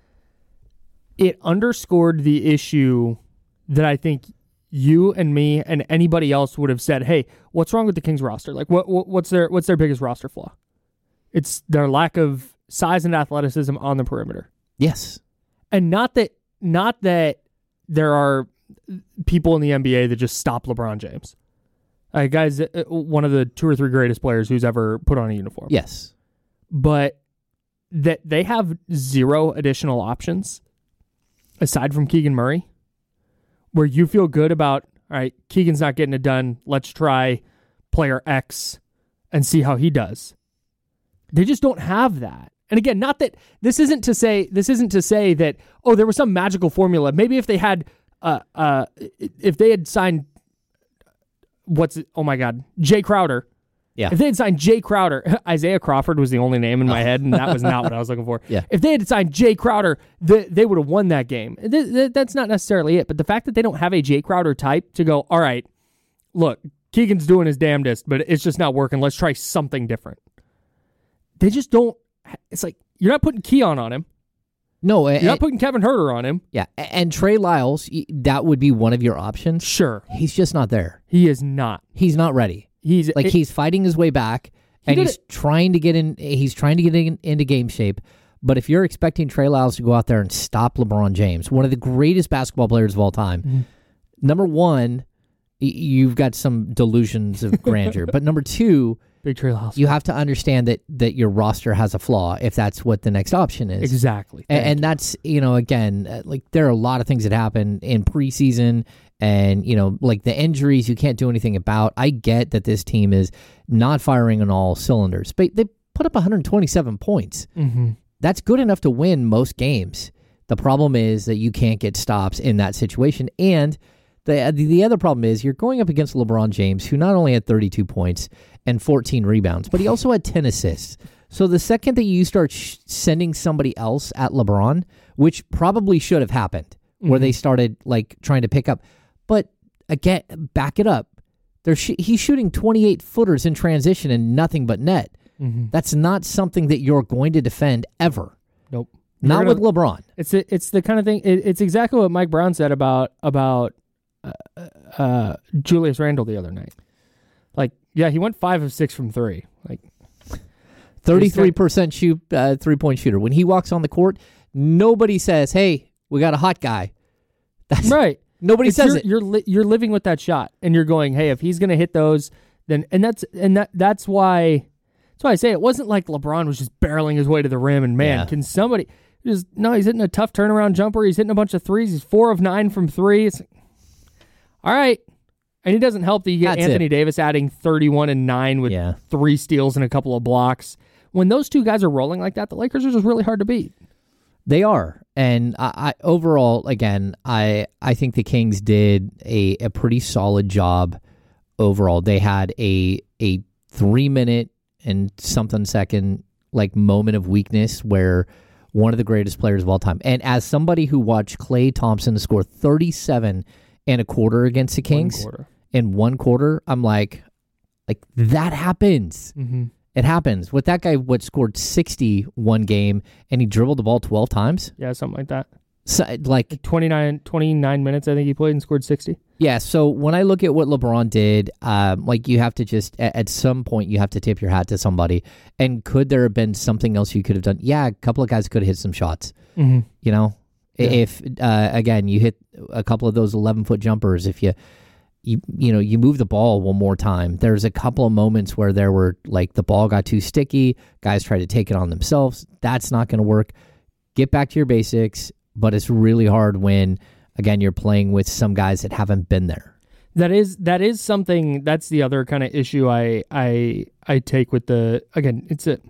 It underscored the issue that I think you and me and anybody else would have said, "Hey, what's wrong with the Kings roster? Like, what, what what's their what's their biggest roster flaw? It's their lack of size and athleticism on the perimeter." Yes. And not that not that there are people in the N B A that just stop LeBron James. Uh, guys, uh, one of the two or three greatest players who's ever put on a uniform. Yes. But that they have zero additional options aside from Keegan Murray, where you feel good about, all right, Keegan's not getting it done. Let's try player X and see how he does. They just don't have that. And again, not that this isn't to say this isn't to say that, oh, there was some magical formula. Maybe if they had uh uh if they had signed what's it, oh my God, Jay Crowder. Yeah. If they had signed Jay Crowder, Isaiah Crawford was the only name in my head, and that was not what I was looking for. Yeah. If they had signed Jay Crowder, they, they would have won that game. Th- th- that's not necessarily it, but the fact that they don't have a Jay Crowder type to go, all right, look, Keegan's doing his damnedest, but it's just not working. Let's try something different. They just don't. It's like, you're not putting Keon on him. No, You're and, not putting Kevin Huerter on him. Yeah, and Trey Lyles, that would be one of your options. Sure. He's just not there. He is not. He's not ready. He's like it, he's fighting his way back, he and he's it. trying to get in. He's trying to get in, into game shape. But if you're expecting Trey Lyles to go out there and stop LeBron James, one of the greatest basketball players of all time, mm-hmm. number one, y- you've got some delusions of grandeur. But number two, Big Trey Lyles. You have to understand that that your roster has a flaw if that's what the next option is. Exactly. And, and that's, you know, again, uh, like there are a lot of things that happen in preseason and, you know, like the injuries you can't do anything about. I get that this team is not firing on all cylinders, but they put up one hundred twenty-seven points. Mm-hmm. That's good enough to win most games. The problem is that you can't get stops in that situation. And the the other problem is you're going up against LeBron James, who not only had thirty-two points and fourteen rebounds, but he also had ten assists. So the second that you start sh- sending somebody else at LeBron, which probably should have happened, mm-hmm. where they started like trying to pick up, but again, back it up. They're sh- he's shooting twenty-eight footers in transition and nothing but net. Mm-hmm. That's not something that you're going to defend ever. Nope. Not gonna, with LeBron. It's a, it's the kind of thing. It, it's exactly what Mike Brown said about about uh, uh, Julius Randle the other night. Like, yeah, he went five of six from three. Like, thirty-three percent shoot uh, three point shooter. When he walks on the court, nobody says, "Hey, we got a hot guy." That's right. Nobody it's says you're, it. You're li- you're living with that shot, and you're going, "Hey, if he's going to hit those, then..." And that's and that that's why. That's why I say it wasn't like LeBron was just barreling his way to the rim. And man, yeah. can somebody just no? He's hitting a tough turnaround jumper. He's hitting a bunch of threes. He's four of nine from three. It's like, all right. And it doesn't help that you get That's Anthony it. Davis adding thirty-one and nine with yeah. three steals and a couple of blocks. When those two guys are rolling like that, the Lakers are just really hard to beat. They are. And I, I overall, again, I I think the Kings did a, a pretty solid job overall. They had a a three minute and something second like moment of weakness where one of the greatest players of all time. And as somebody who watched Klay Thompson score thirty-seven and a quarter against the Kings. One quarter. In one quarter, I'm like, like that happens. Mm-hmm. It happens. With that guy, what scored sixty one game, and he dribbled the ball twelve times? Yeah, something like that. So, like twenty-nine, twenty-nine minutes, I think he played and scored sixty. Yeah, so when I look at what LeBron did, um, like you have to just, at, at some point, you have to tip your hat to somebody. And could there have been something else you could have done? Yeah, a couple of guys could have hit some shots. Mm-hmm. You know? Yeah. If, uh, again, you hit a couple of those eleven-foot jumpers, if you... You you know, you move the ball one more time. There's a couple of moments where there were, like, the ball got too sticky. Guys tried to take it on themselves. That's not going to work. Get back to your basics, but it's really hard when, again, you're playing with some guys that haven't been there. That is that is something, that's the other kind of issue I I I take with the, again, it's a,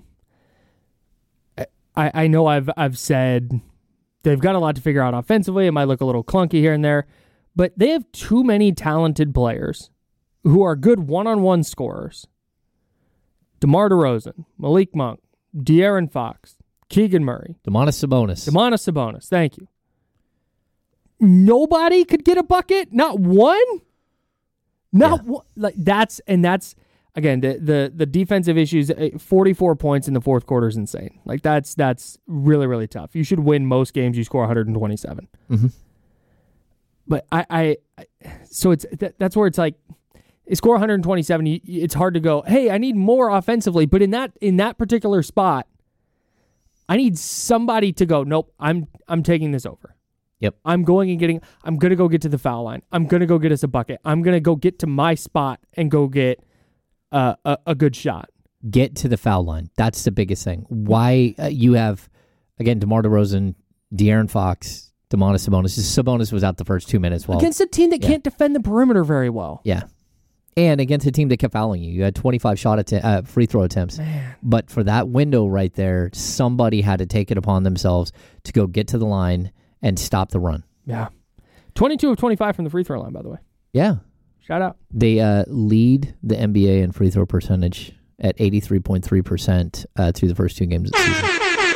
I, I know I've I've said they've got a lot to figure out offensively. It might look a little clunky here and there. But they have too many talented players who are good one-on-one scorers. DeMar DeRozan, Malik Monk, De'Aaron Fox, Keegan Murray. Domantas Sabonis. Domantas Sabonis, thank you. Nobody could get a bucket? Not one? Not Yeah. one. Like that's and that's again the, the the defensive issues. forty-four points in the fourth quarter is insane. Like that's that's really really tough. You should win most games. You score one hundred twenty-seven. Mm-hmm. But I, I, I, so it's that, that's where it's like, you score one hundred twenty-seven. You, it's hard to go, hey, I need more offensively. But in that in that particular spot, I need somebody to go, nope, I'm I'm taking this over. Yep. I'm going and getting. I'm gonna go get to the foul line. I'm gonna go get us a bucket. I'm gonna go get to my spot and go get uh, a a good shot. Get to the foul line. That's the biggest thing. Why uh, you have again DeMar DeRozan, De'Aaron Fox. Domantas Sabonis. Sabonis was out the first two minutes. Well, against a team that yeah. can't defend the perimeter very well. Yeah. And against a team that kept fouling you. You had twenty-five shot att- uh, free throw attempts. Man. But for that window right there, somebody had to take it upon themselves to go get to the line and stop the run. Yeah. twenty-two of twenty-five from the free throw line, by the way. Yeah. Shout out. They uh, lead the N B A in free throw percentage at eighty-three point three percent uh, through the first two games of the season.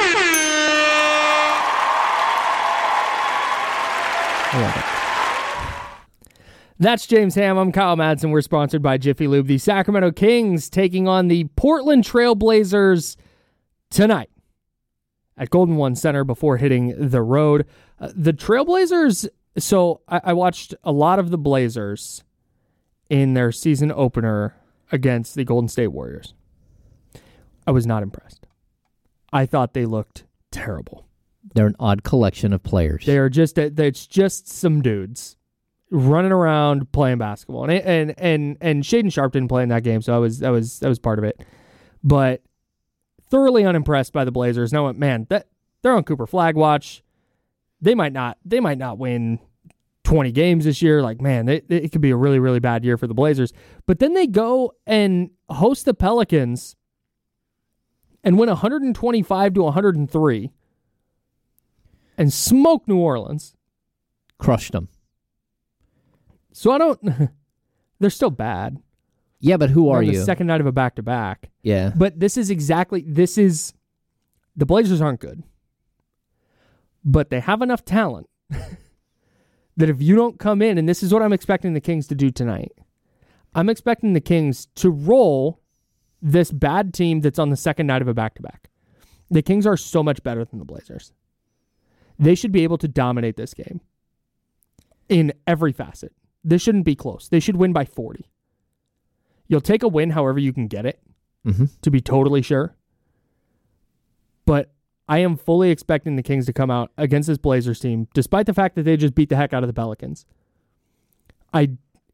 I love it. That's James Ham. I'm Kyle Madsen. We're sponsored by Jiffy Lube. The Sacramento Kings taking on the Portland Trail Blazers tonight at Golden One Center before hitting the road. Uh, the Trailblazers, so I, I watched a lot of the Blazers in their season opener against the Golden State Warriors. I was not impressed. I thought they looked terrible. They're an odd collection of players. They are just, it's just some dudes running around playing basketball. And and and and Shaedon Sharpe didn't play in that game, so I was that was that was part of it. But thoroughly unimpressed by the Blazers. Now, man, that they're on Cooper Flag watch. They might not they might not win twenty games this year. Like, man, it, it could be a really, really bad year for the Blazers. But then they go and host the Pelicans and win one twenty-five to one hundred three and smoke New Orleans. Crushed them. So I don't... They're still bad. Yeah, but who are the you? Second night of a back-to-back. Yeah. But this is exactly... This is... The Blazers aren't good. But they have enough talent that if you don't come in, and this is what I'm expecting the Kings to do tonight, I'm expecting the Kings to roll this bad team that's on the second night of a back-to-back. The Kings are so much better than the Blazers. They should be able to dominate this game in every facet. This shouldn't be close. They should win by forty. You'll take a win however you can get it, mm-hmm. to be totally sure. But I am fully expecting the Kings to come out against this Blazers team, despite the fact that they just beat the heck out of the Pelicans. I,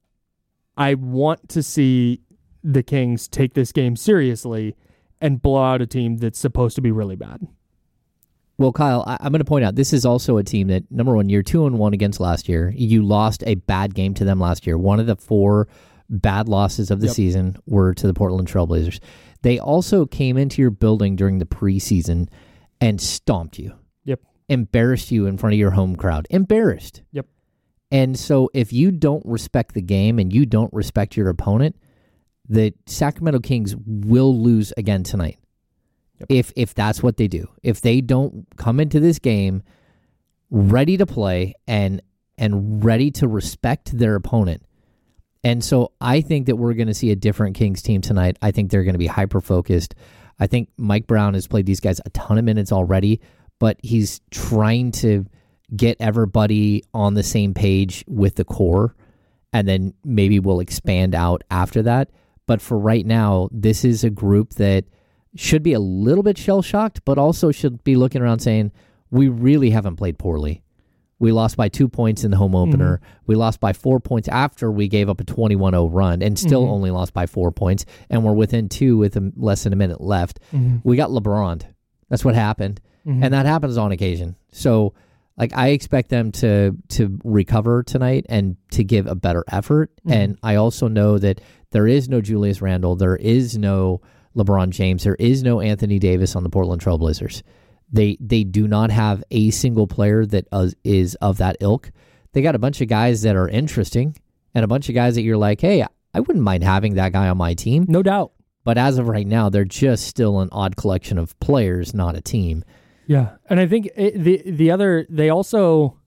I want to see the Kings take this game seriously and blow out a team that's supposed to be really bad. Well, Kyle, I, I'm going to point out, this is also a team that, number one, you're two and one against last year. You lost a bad game to them last year. One of the four bad losses of the Yep. season were to the Portland Trailblazers. They also came into your building during the preseason and stomped you. Yep. Embarrassed you in front of your home crowd. Embarrassed. Yep. And so if you don't respect the game and you don't respect your opponent, the Sacramento Kings will lose again tonight. Yep. If if that's what they do. If they don't come into this game ready to play and and ready to respect their opponent. And so I think that we're going to see a different Kings team tonight. I think they're going to be hyper-focused. I think Mike Brown has played these guys a ton of minutes already, but he's trying to get everybody on the same page with the core, and then maybe we'll expand out after that. But for right now, this is a group that should be a little bit shell-shocked, but also should be looking around saying, we really haven't played poorly. We lost by two points in the home opener. Mm-hmm. We lost by four points after we gave up a twenty-one oh run and still mm-hmm. only lost by four points, and we're within two with a, less than a minute left. Mm-hmm. We got LeBron. That's what happened, mm-hmm. and that happens on occasion. So like I expect them to to recover tonight and to give a better effort, mm-hmm. and I also know that there is no Julius Randle. There is no LeBron James. There is no Anthony Davis on the Portland Trailblazers. They they do not have a single player that uh, is of that ilk. They got a bunch of guys that are interesting and a bunch of guys that you're like, hey, I wouldn't mind having that guy on my team. No doubt. But as of right now, they're just still an odd collection of players, not a team. Yeah, and I think it, the the other, they also,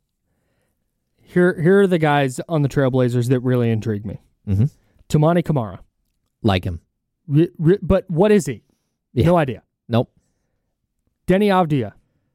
here, here are the guys on the Trailblazers that really intrigue me. Mm-hmm. Toumani Camara. Like him. Re, re, but what is he? Yeah. No idea. Nope. Denny Avdia.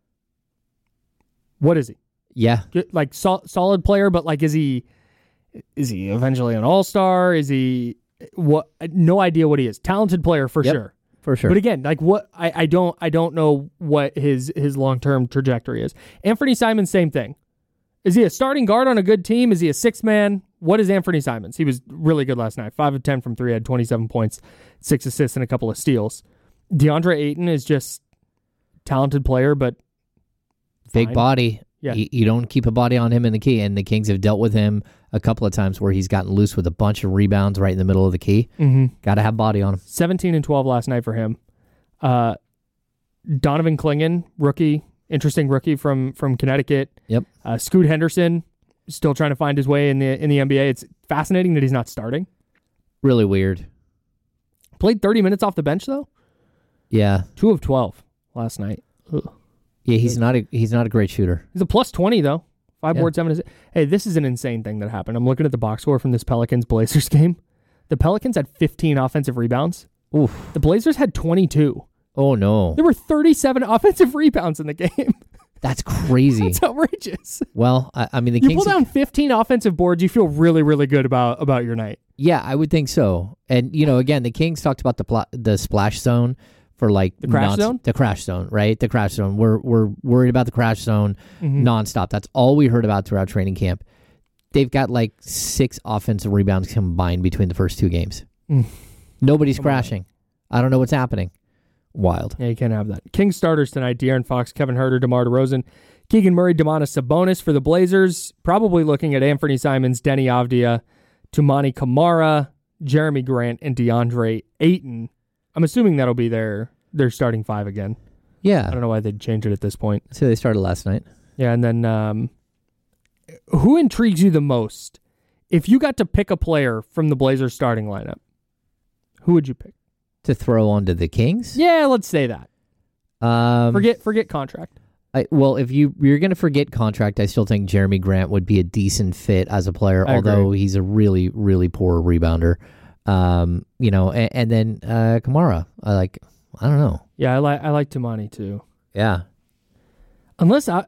What is he? Yeah. Like sol- solid player, but like is he is he eventually an all-star? Is he what no idea what he is. Talented player for yep, sure. For sure. But again, like what I, I don't I don't know what his his long-term trajectory is. Anthony Simons, same thing. Is he a starting guard on a good team? Is he a sixth man? What is Anthony Simons? He was really good last night. five of ten from three, had twenty-seven points, six assists, and a couple of steals. DeAndre Ayton is just talented player, but big fine. body. Yeah. You, you don't keep a body on him in the key, and the Kings have dealt with him a couple of times where he's gotten loose with a bunch of rebounds right in the middle of the key. Mm-hmm. Got to have body on him. seventeen and twelve last night for him. Uh, Donovan Clingan, rookie, interesting rookie from from Connecticut. Yep. Uh, Scoot Henderson, still trying to find his way in the in the N B A. It's fascinating that he's not starting. Really weird. Played thirty minutes off the bench though. Yeah. Two of twelve last night. Ugh. Yeah, he's not a he's not a great shooter. He's a plus twenty though. Five yeah. boards, seven assists. Hey, this is an insane thing that happened. I'm looking at the box score from this Pelicans Blazers game. The Pelicans had fifteen offensive rebounds. Oof. The Blazers had twenty-two. Oh, no. There were thirty-seven offensive rebounds in the game. That's crazy. That's outrageous. Well, I, I mean, the you Kings... pull down fifteen offensive boards, you feel really, really good about, about your night. Yeah, I would think so. And, you know, again, the Kings talked about the pl- the splash zone for like... The crash non- zone? The crash zone, right? The crash zone. We're, we're worried about the crash zone Mm-hmm. nonstop. That's all we heard about throughout training camp. They've got like six offensive rebounds combined between the first two games. Mm. Nobody's Come crashing. On. I don't know what's happening. Wild. Yeah, you can't have that. Kings starters tonight, De'Aaron Fox, Kevin Huerter, DeMar DeRozan, Keegan Murray, Domantas Sabonis for the Blazers. Probably looking at Anthony Simons, Denny Avdia, Tumani Kamara, Jeremy Grant, and DeAndre Ayton. I'm assuming that'll be their, their starting five again. Yeah. I don't know why they'd change it at this point. So they started last night. Yeah, and then um, who intrigues you the most? If you got to pick a player from the Blazers starting lineup, who would you pick? To throw onto the Kings? Yeah, let's say that. Um, Forget forget contract. I, well, if you, you're going to forget contract, I still think Jeremy Grant would be a decent fit as a player, I although agree. he's a really, really poor rebounder. Um, you know, and, and then uh, Kamara. I like, I don't know. Yeah, I like I like Tumani too. Yeah. Unless I...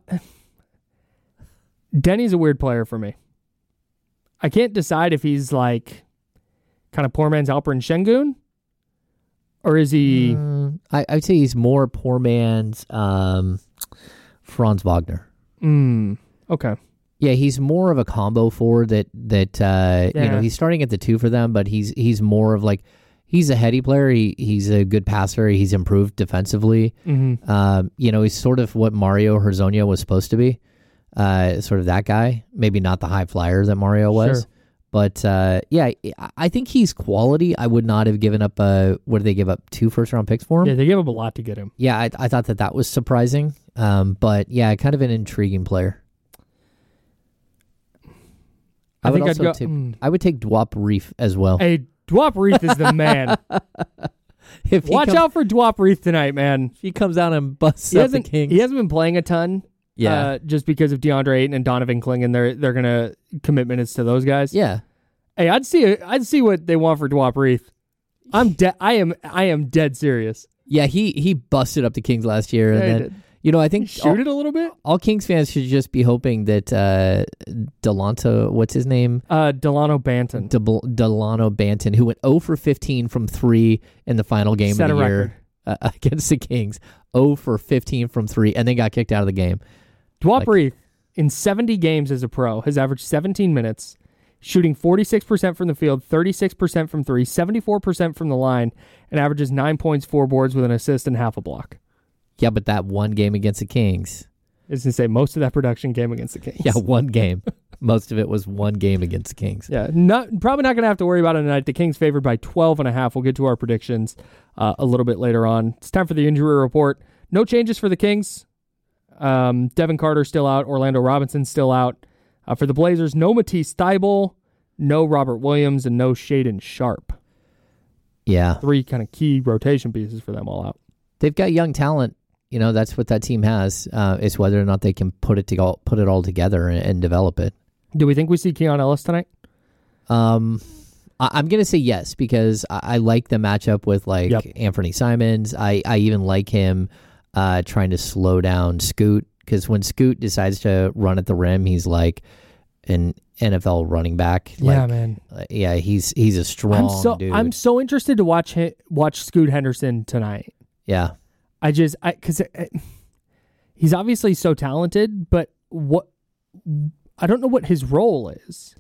Denny's a weird player for me. I can't decide if he's like kind of poor man's Alperen Şengün, or is he... Mm, I, I'd say he's more poor man's um, Franz Wagner. Mm, okay. Yeah, he's more of a combo forward that that uh, Yeah. you know, he's starting at the two for them, but he's he's more of like, he's a heady player. He he's a good passer. He's improved defensively. Mm-hmm. Um, you know, he's sort of what Mario Hezonja was supposed to be. Uh, sort of that guy. Maybe not the high flyer that Mario was. Sure. But, uh, yeah, I think he's quality. I would not have given up, uh, what did they give up, two first-round picks for him? Yeah, they gave up a lot to get him. Yeah, I, I thought that that was surprising. Um, but, yeah, kind of an intriguing player. I, I, would think I'd also go... take, mm. I would take Dwop Reef as well. Hey, Dwop Reef is the man. If he Watch comes- out for Dwop Reef tonight, man. If he comes out and busts He up the hasn't, Kings. he hasn't been playing a ton. Yeah. Uh, just because of DeAndre Ayton and Donovan Clingan, they're they're gonna commit minutes to those guys. Yeah. Hey, I'd see I'd see what they want for Dwop Reef. I'm de- I am I am dead serious. Yeah, he, he busted up the Kings last year. And Yeah, he then, did. you know, I think Shoot all, it a little bit. all Kings fans should just be hoping that uh, Delonto, what's his name? Uh, Delano Banton De- Delano Banton, who went zero for fifteen from three in the final game Set of the a year record. uh, against the Kings. zero for fifteen from three, and then got kicked out of the game. Dwop Like- Reef in seventy games as a pro has averaged seventeen minutes, shooting forty-six percent from the field, thirty-six percent from three, seventy-four percent from the line, and averages nine points, four boards with an assist and half a block. Yeah, but that one game against the Kings. Is to say most of that production came against the Kings. Yeah, one game. Most of it was one game against the Kings. Yeah, not probably not going to have to worry about it tonight. The Kings favored by twelve and a half. We'll get to our predictions uh, a little bit later on. It's time for the injury report. No changes for the Kings. Um, Devin Carter still out. Orlando Robinson still out. Uh, for the Blazers, no Matisse Thybulle, no Robert Williams, and no Shaedon Sharp. Yeah. Three kind of key rotation pieces for them all out. They've got young talent. You know, that's what that team has. Uh, it's whether or not they can put it to all, put it all together and, and develop it. Do we think we see Keon Ellis tonight? Um, I, I'm going to say yes, because I, I like the matchup with like Yep. Anthony Simons. I, I even like him uh, trying to slow down Scoot, because when Scoot decides to run at the rim, he's like an N F L running back. Yeah, Like, man. uh, yeah, he's he's a strong I'm so dude. I'm so interested to watch hi- watch Scoot Henderson tonight. yeah. I just, I because he's obviously so talented, but what I don't know what his role is.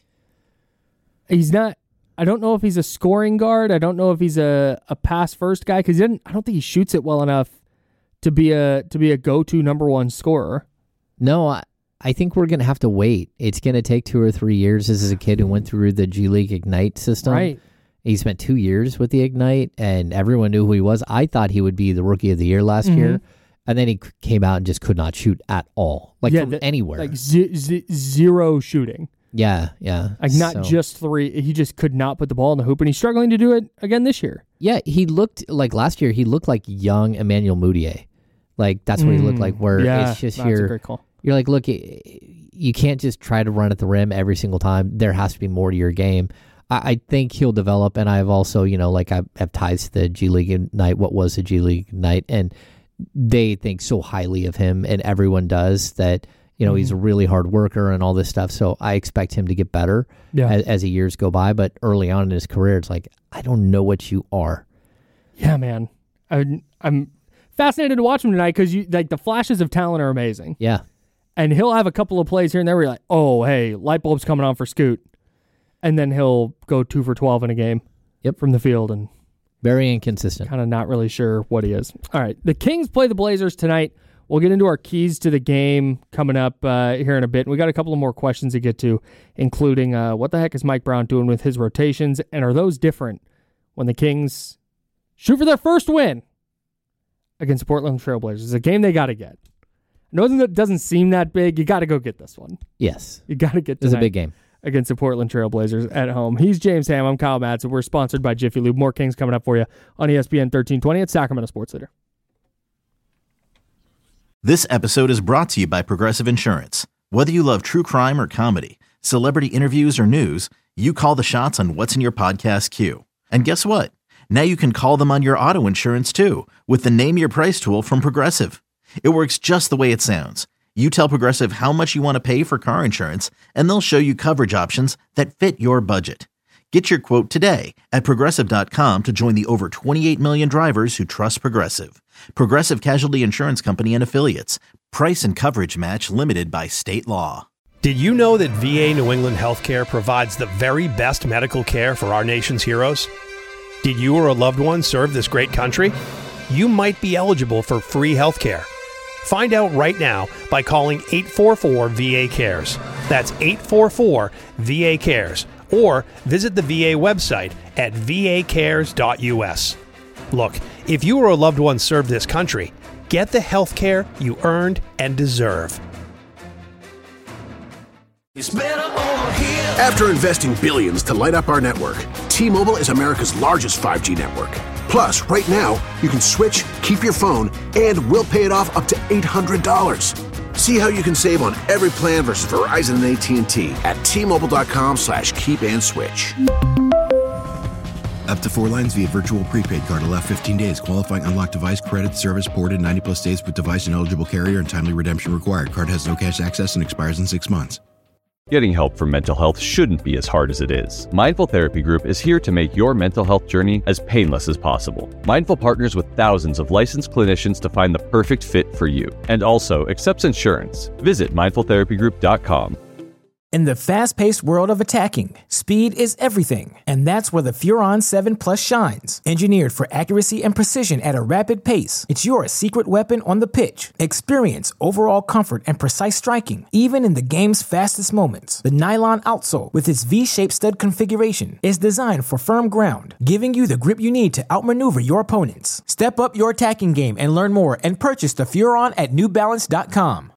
He's not. I don't know if he's a scoring guard. I don't know if he's a, a pass first guy, because he didn't. I don't think he shoots it well enough to be a to be a go to number one scorer. No, I, I think we're going to have to wait. It's going to take two or three years. This is a kid who went through the G League Ignite system. Right. He spent two years with the Ignite, and everyone knew who he was. I thought he would be the Rookie of the Year last Mhm. year, and then he c- came out and just could not shoot at all, like Yeah, from the- anywhere. Like z- z- zero shooting. yeah, yeah. Like not So- just three. He just could not put the ball in the hoop, and he's struggling to do it again this year. Yeah, he looked like last year. He looked like young Emmanuel Mudiay. Like that's what he looked like. Where yeah, it's just that's a you're great call. you're like, look, you can't just try to run at the rim every single time. There has to be more to your game. I, I think he'll develop. And I've also, you know, like I have ties to the G League Ignite, what was the G League Ignite, and they think so highly of him, and everyone does, that, you know, mm-hmm. he's a really hard worker and all this stuff. So I expect him to get better yeah. as, as the years go by. But early on in his career, it's like, I don't know what you are. Yeah, man. I, I'm fascinated to watch him tonight because you like the flashes of talent are amazing. Yeah. And he'll have a couple of plays here and there where you're like, oh, hey, light bulb's coming on for Scoot. And then he'll go two for twelve in a game yep. from the field. And very inconsistent. Kind of not really sure what he is. All right. The Kings play the Blazers tonight. We'll get into our keys to the game coming up uh, here in a bit. And we got a couple of more questions to get to, including uh, what the heck is Mike Brown doing with his rotations? And are those different when the Kings shoot for their first win against the Portland Trailblazers? It's a game they got to get. I know it doesn't seem that big. You got to go get this one. Yes. You got to get this. It's a big game. Against the Portland Trailblazers at home. He's James Ham. I'm Kyle Madsen. We're sponsored by Jiffy Lube. More Kings coming up for you on E S P N thirteen twenty at Sacramento Sports Leader. This episode is brought to you by Progressive Insurance. Whether you love true crime or comedy, celebrity interviews or news, you call the shots on what's in your podcast queue. And guess what? Now you can call them on your auto insurance too with the Name Your Price tool from Progressive. It works just the way it sounds. You tell Progressive how much you want to pay for car insurance, and they'll show you coverage options that fit your budget. Get your quote today at Progressive dot com to join the over twenty-eight million drivers who trust Progressive. Progressive Casualty Insurance Company and Affiliates. Price and coverage match limited by state law. Did you know that V A New England Healthcare provides the very best medical care for our nation's heroes? Did you or a loved one serve this great country? You might be eligible for free healthcare. Find out right now by calling eight four four V A cares. That's eight four four V A cares. Or visit the V A website at v a cares dot u s. Look, if you or a loved one served this country, get the health care you earned and deserve. It's better over here. After investing billions to light up our network, T-Mobile is America's largest five G network. Plus, right now, you can switch, keep your phone, and we'll pay it off up to eight hundred dollars. See how you can save on every plan versus Verizon and A T and T at T-Mobile.com slash keep and switch. Up to four lines via virtual prepaid card. Allow fifteen days. Qualifying unlocked device credit service ported ninety plus days with device and eligible carrier and timely redemption required. Card has no cash access and expires in six months. Getting help for mental health shouldn't be as hard as it is. Mindful Therapy Group is here to make your mental health journey as painless as possible. Mindful partners with thousands of licensed clinicians to find the perfect fit for you, and also accepts insurance. Visit mindful therapy group dot com. In the fast-paced world of attacking, speed is everything, and that's where the Furon seven Plus shines. Engineered for accuracy and precision at a rapid pace, it's your secret weapon on the pitch. Experience overall comfort and precise striking, even in the game's fastest moments. The nylon outsole, with its V-shaped stud configuration, is designed for firm ground, giving you the grip you need to outmaneuver your opponents. Step up your attacking game and learn more and purchase the Furon at new balance dot com.